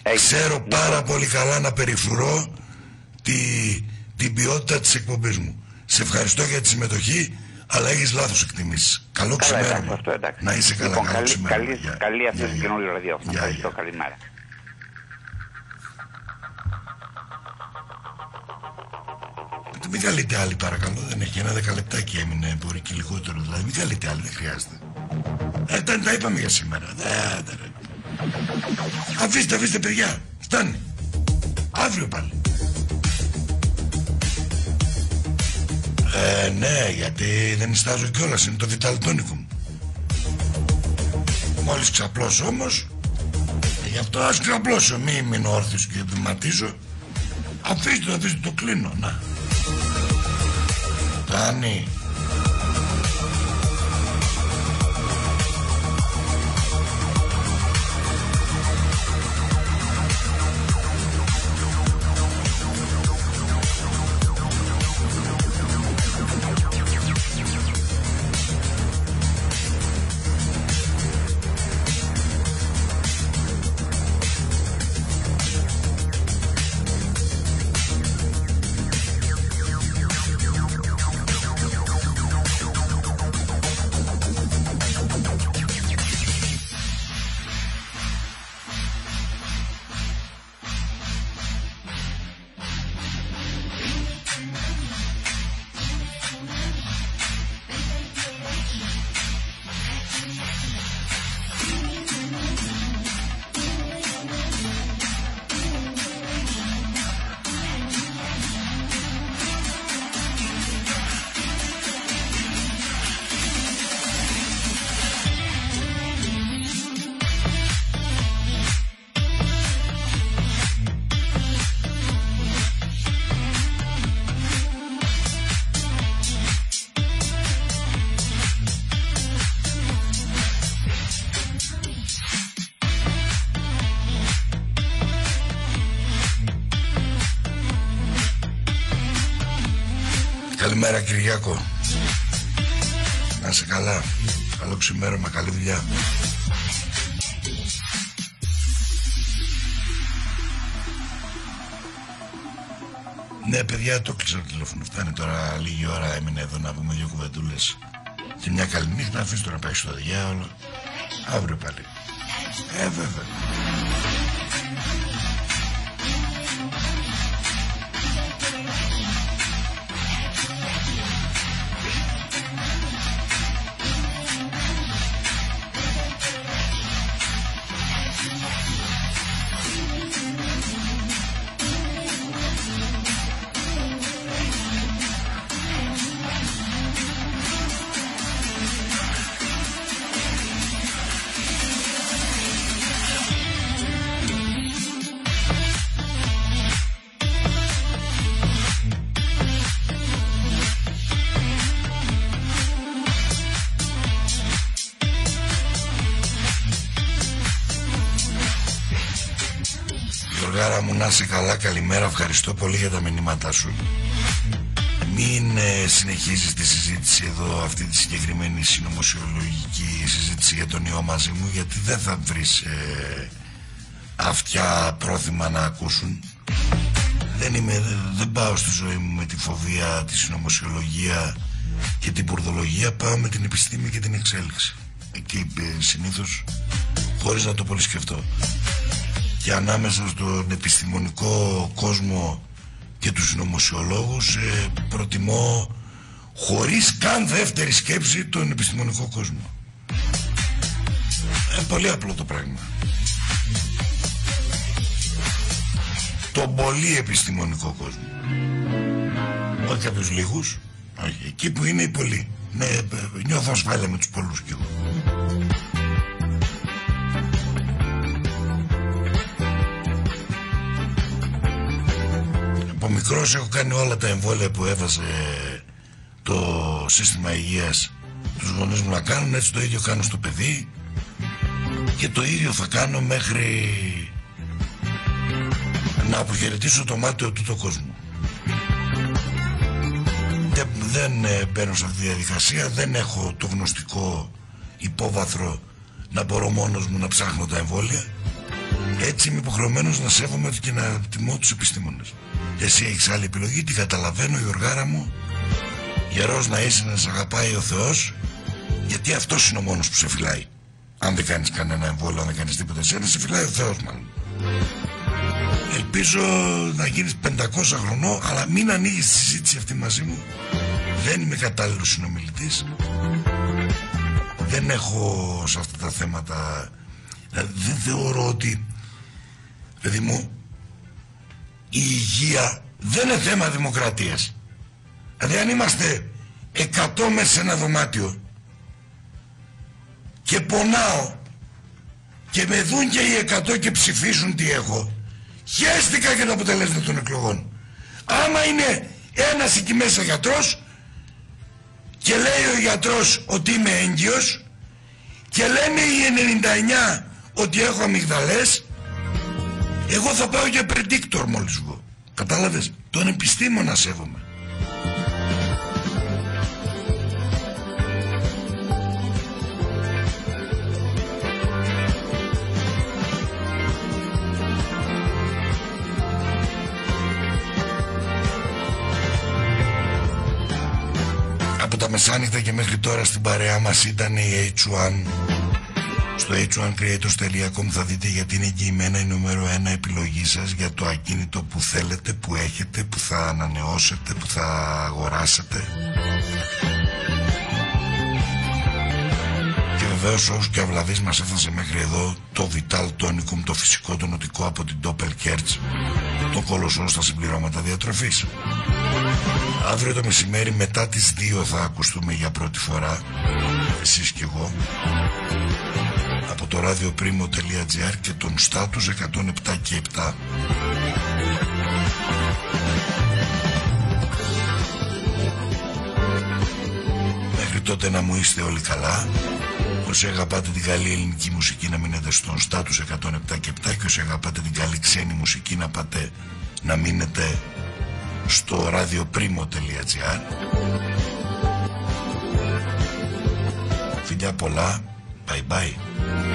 Ξέρω πάρα πολύ καλά να περιφρουρώ τη, την ποιότητα της εκπομπής μου. Σε ευχαριστώ για τη συμμετοχή, αλλά έχεις λάθος εκτιμήσεις. Καλό ξημέρωμα. Να είσαι καλά.
Λοιπόν,
καλό
καλή,
ξημέρωμα.
καλή,
Γεια,
καλή αυτή
γεια,
την
γεια.
καινούριο ραδιόφωνο.
Γεια,
Ευχαριστώ,
γεια.
καλημέρα.
Μην καλείτε άλλη παρακαλώ, δεν έχει ένα δεκαλεπτάκι έμεινε, μπορεί και λιγότερο, δηλαδή μην καλείτε άλλη, δεν χρειάζεται. Ε, τα, τα είπαμε για σήμερα. Δε, δε, δε. Αφήστε, αφήστε παιδιά, φτάνει. Αύριο πάλι. Ε, ναι, γιατί δεν νηστάζω κιόλας, είναι το βιταλτόνικο μου. Μόλις ξαπλώσω όμως, γι' αυτό ας ξαπλώσω, μη μείνω όρθιος και βηματίζω. Αφήστε το, αφήστε το, κλείνω, να. Φτάνει. Καλημέρα Κυριάκο. Να είσαι καλά. Καλό ξημέρωμα, καλή δουλειά. Ναι παιδιά, το κλείσα το τηλέφωνο. Φτάνει τώρα, λίγη ώρα έμεινε εδώ να πούμε δύο κουβεντούλες. Και μια καλή νύχτα, αφήσεις το να πάει στο διάολο. Αύριο πάλι. Ε βέβαια. Γιωργάρα μου, να είσαι καλά, καλημέρα, ευχαριστώ πολύ για τα μηνύματά σου. Μην ε, συνεχίζεις τη συζήτηση εδώ, αυτή τη συγκεκριμένη συνωμοσιολογική συζήτηση για τον ιό μαζί μου, γιατί δεν θα βρεις ε, αυτιά πρόθυμα να ακούσουν. Δεν, είμαι, δεν πάω στη ζωή μου με τη φοβία, τη συνωμοσιολογία και την μπουρδολογία, πάω με την επιστήμη και την εξέλιξη. Εκεί ε, συνήθως χωρίς να το πολύ σκεφτώ. Και ανάμεσα στον επιστημονικό κόσμο και τους συνωμοσιολόγους ε, προτιμώ χωρίς καν δεύτερη σκέψη τον επιστημονικό κόσμο. Ε, πολύ απλό το πράγμα. Τον πολύ επιστημονικό κόσμο. Όχι κάποιους λίγους, όχι. Εκεί που είναι οι πολλοί. Ναι, νιώθω ασφάλεια με τους πολλούς κι εγώ. Από μικρός έχω κάνει όλα τα εμβόλια που έβαζε το σύστημα υγείας τους γονείς μου να κάνουν, έτσι το ίδιο κάνω στο παιδί και το ίδιο θα κάνω μέχρι να αποχαιρετήσω το μάτιο του το κόσμο. Δεν, δεν ε, μπαίνω σε αυτή τη διαδικασία, δεν έχω το γνωστικό υπόβαθρο να μπορώ μόνος μου να ψάχνω τα εμβόλια. Έτσι είμαι υποχρεωμένος να σέβομαι και να τιμώ τους επιστήμονες. Εσύ έχεις άλλη επιλογή, την καταλαβαίνω, Γιωργάρα μου. Γερός να είσαι, να σε αγαπάει ο Θεός, γιατί αυτός είναι ο μόνος που σε φυλάει. Αν δεν κάνεις κανένα εμβόλιο, αν δεν κάνεις τίποτα, εσένα σε φυλάει ο Θεός μάλλον. Ελπίζω να γίνεις πεντακόσια χρονών, αλλά μην ανοίγεις τη συζήτηση αυτή μαζί μου. Δεν είμαι κατάλληλος συνομιλητής. Δεν έχω σε αυτά τα θέματα. Δηλαδή δεν θεωρώ ότι, παιδί μου, η υγεία δεν είναι θέμα δημοκρατίας. Δηλαδή αν είμαστε εκατό μέσα σε ένα δωμάτιο και πονάω και με δουν και οι εκατό και ψηφίσουν τι έχω, χαίστηκα για το αποτελέσμα των εκλογών. Άμα είναι ένας εκεί μέσα γιατρός και λέει ο γιατρός ότι είμαι έγκυος και λένε οι ενενήντα εννιά ότι έχω αμυγδαλές, εγώ θα πάω για predictor μόλις βγω. Κατάλαβες, τον επιστήμονα σέβομαι. Από τα μεσάνυχτα και μέχρι τώρα στην παρέα μας ήταν η έιτς ουάν. Στο έιτς ουάν creators τελεία com θα δείτε γιατί είναι εγγυημένα η νούμερο ένα επιλογή σας για το ακίνητο που θέλετε, που έχετε, που θα ανανεώσετε, που θα αγοράσετε. Και βεβαίως όσους και αυλαβείς μας έφτασε μέχρι εδώ το Vital Tonicum, το φυσικό το νοτικό από την Doppelkerz, το κολοσσό στα συμπληρώματα διατροφής. Αύριο το μεσημέρι μετά τις δύο θα ακουστούμε για πρώτη φορά, εσείς και εγώ, από το radioprimo τελεία gr και τον Status εκατόν επτά και επτά. Μέχρι τότε να μου είστε όλοι καλά. Όσοι αγαπάτε την καλή ελληνική μουσική να μείνετε στον Status εκατόν επτά και επτά και όσοι αγαπάτε την καλή ξένη μουσική να πάτε να μείνετε στο radioprimo τελεία gr. Φιλιά πολλά, bye bye.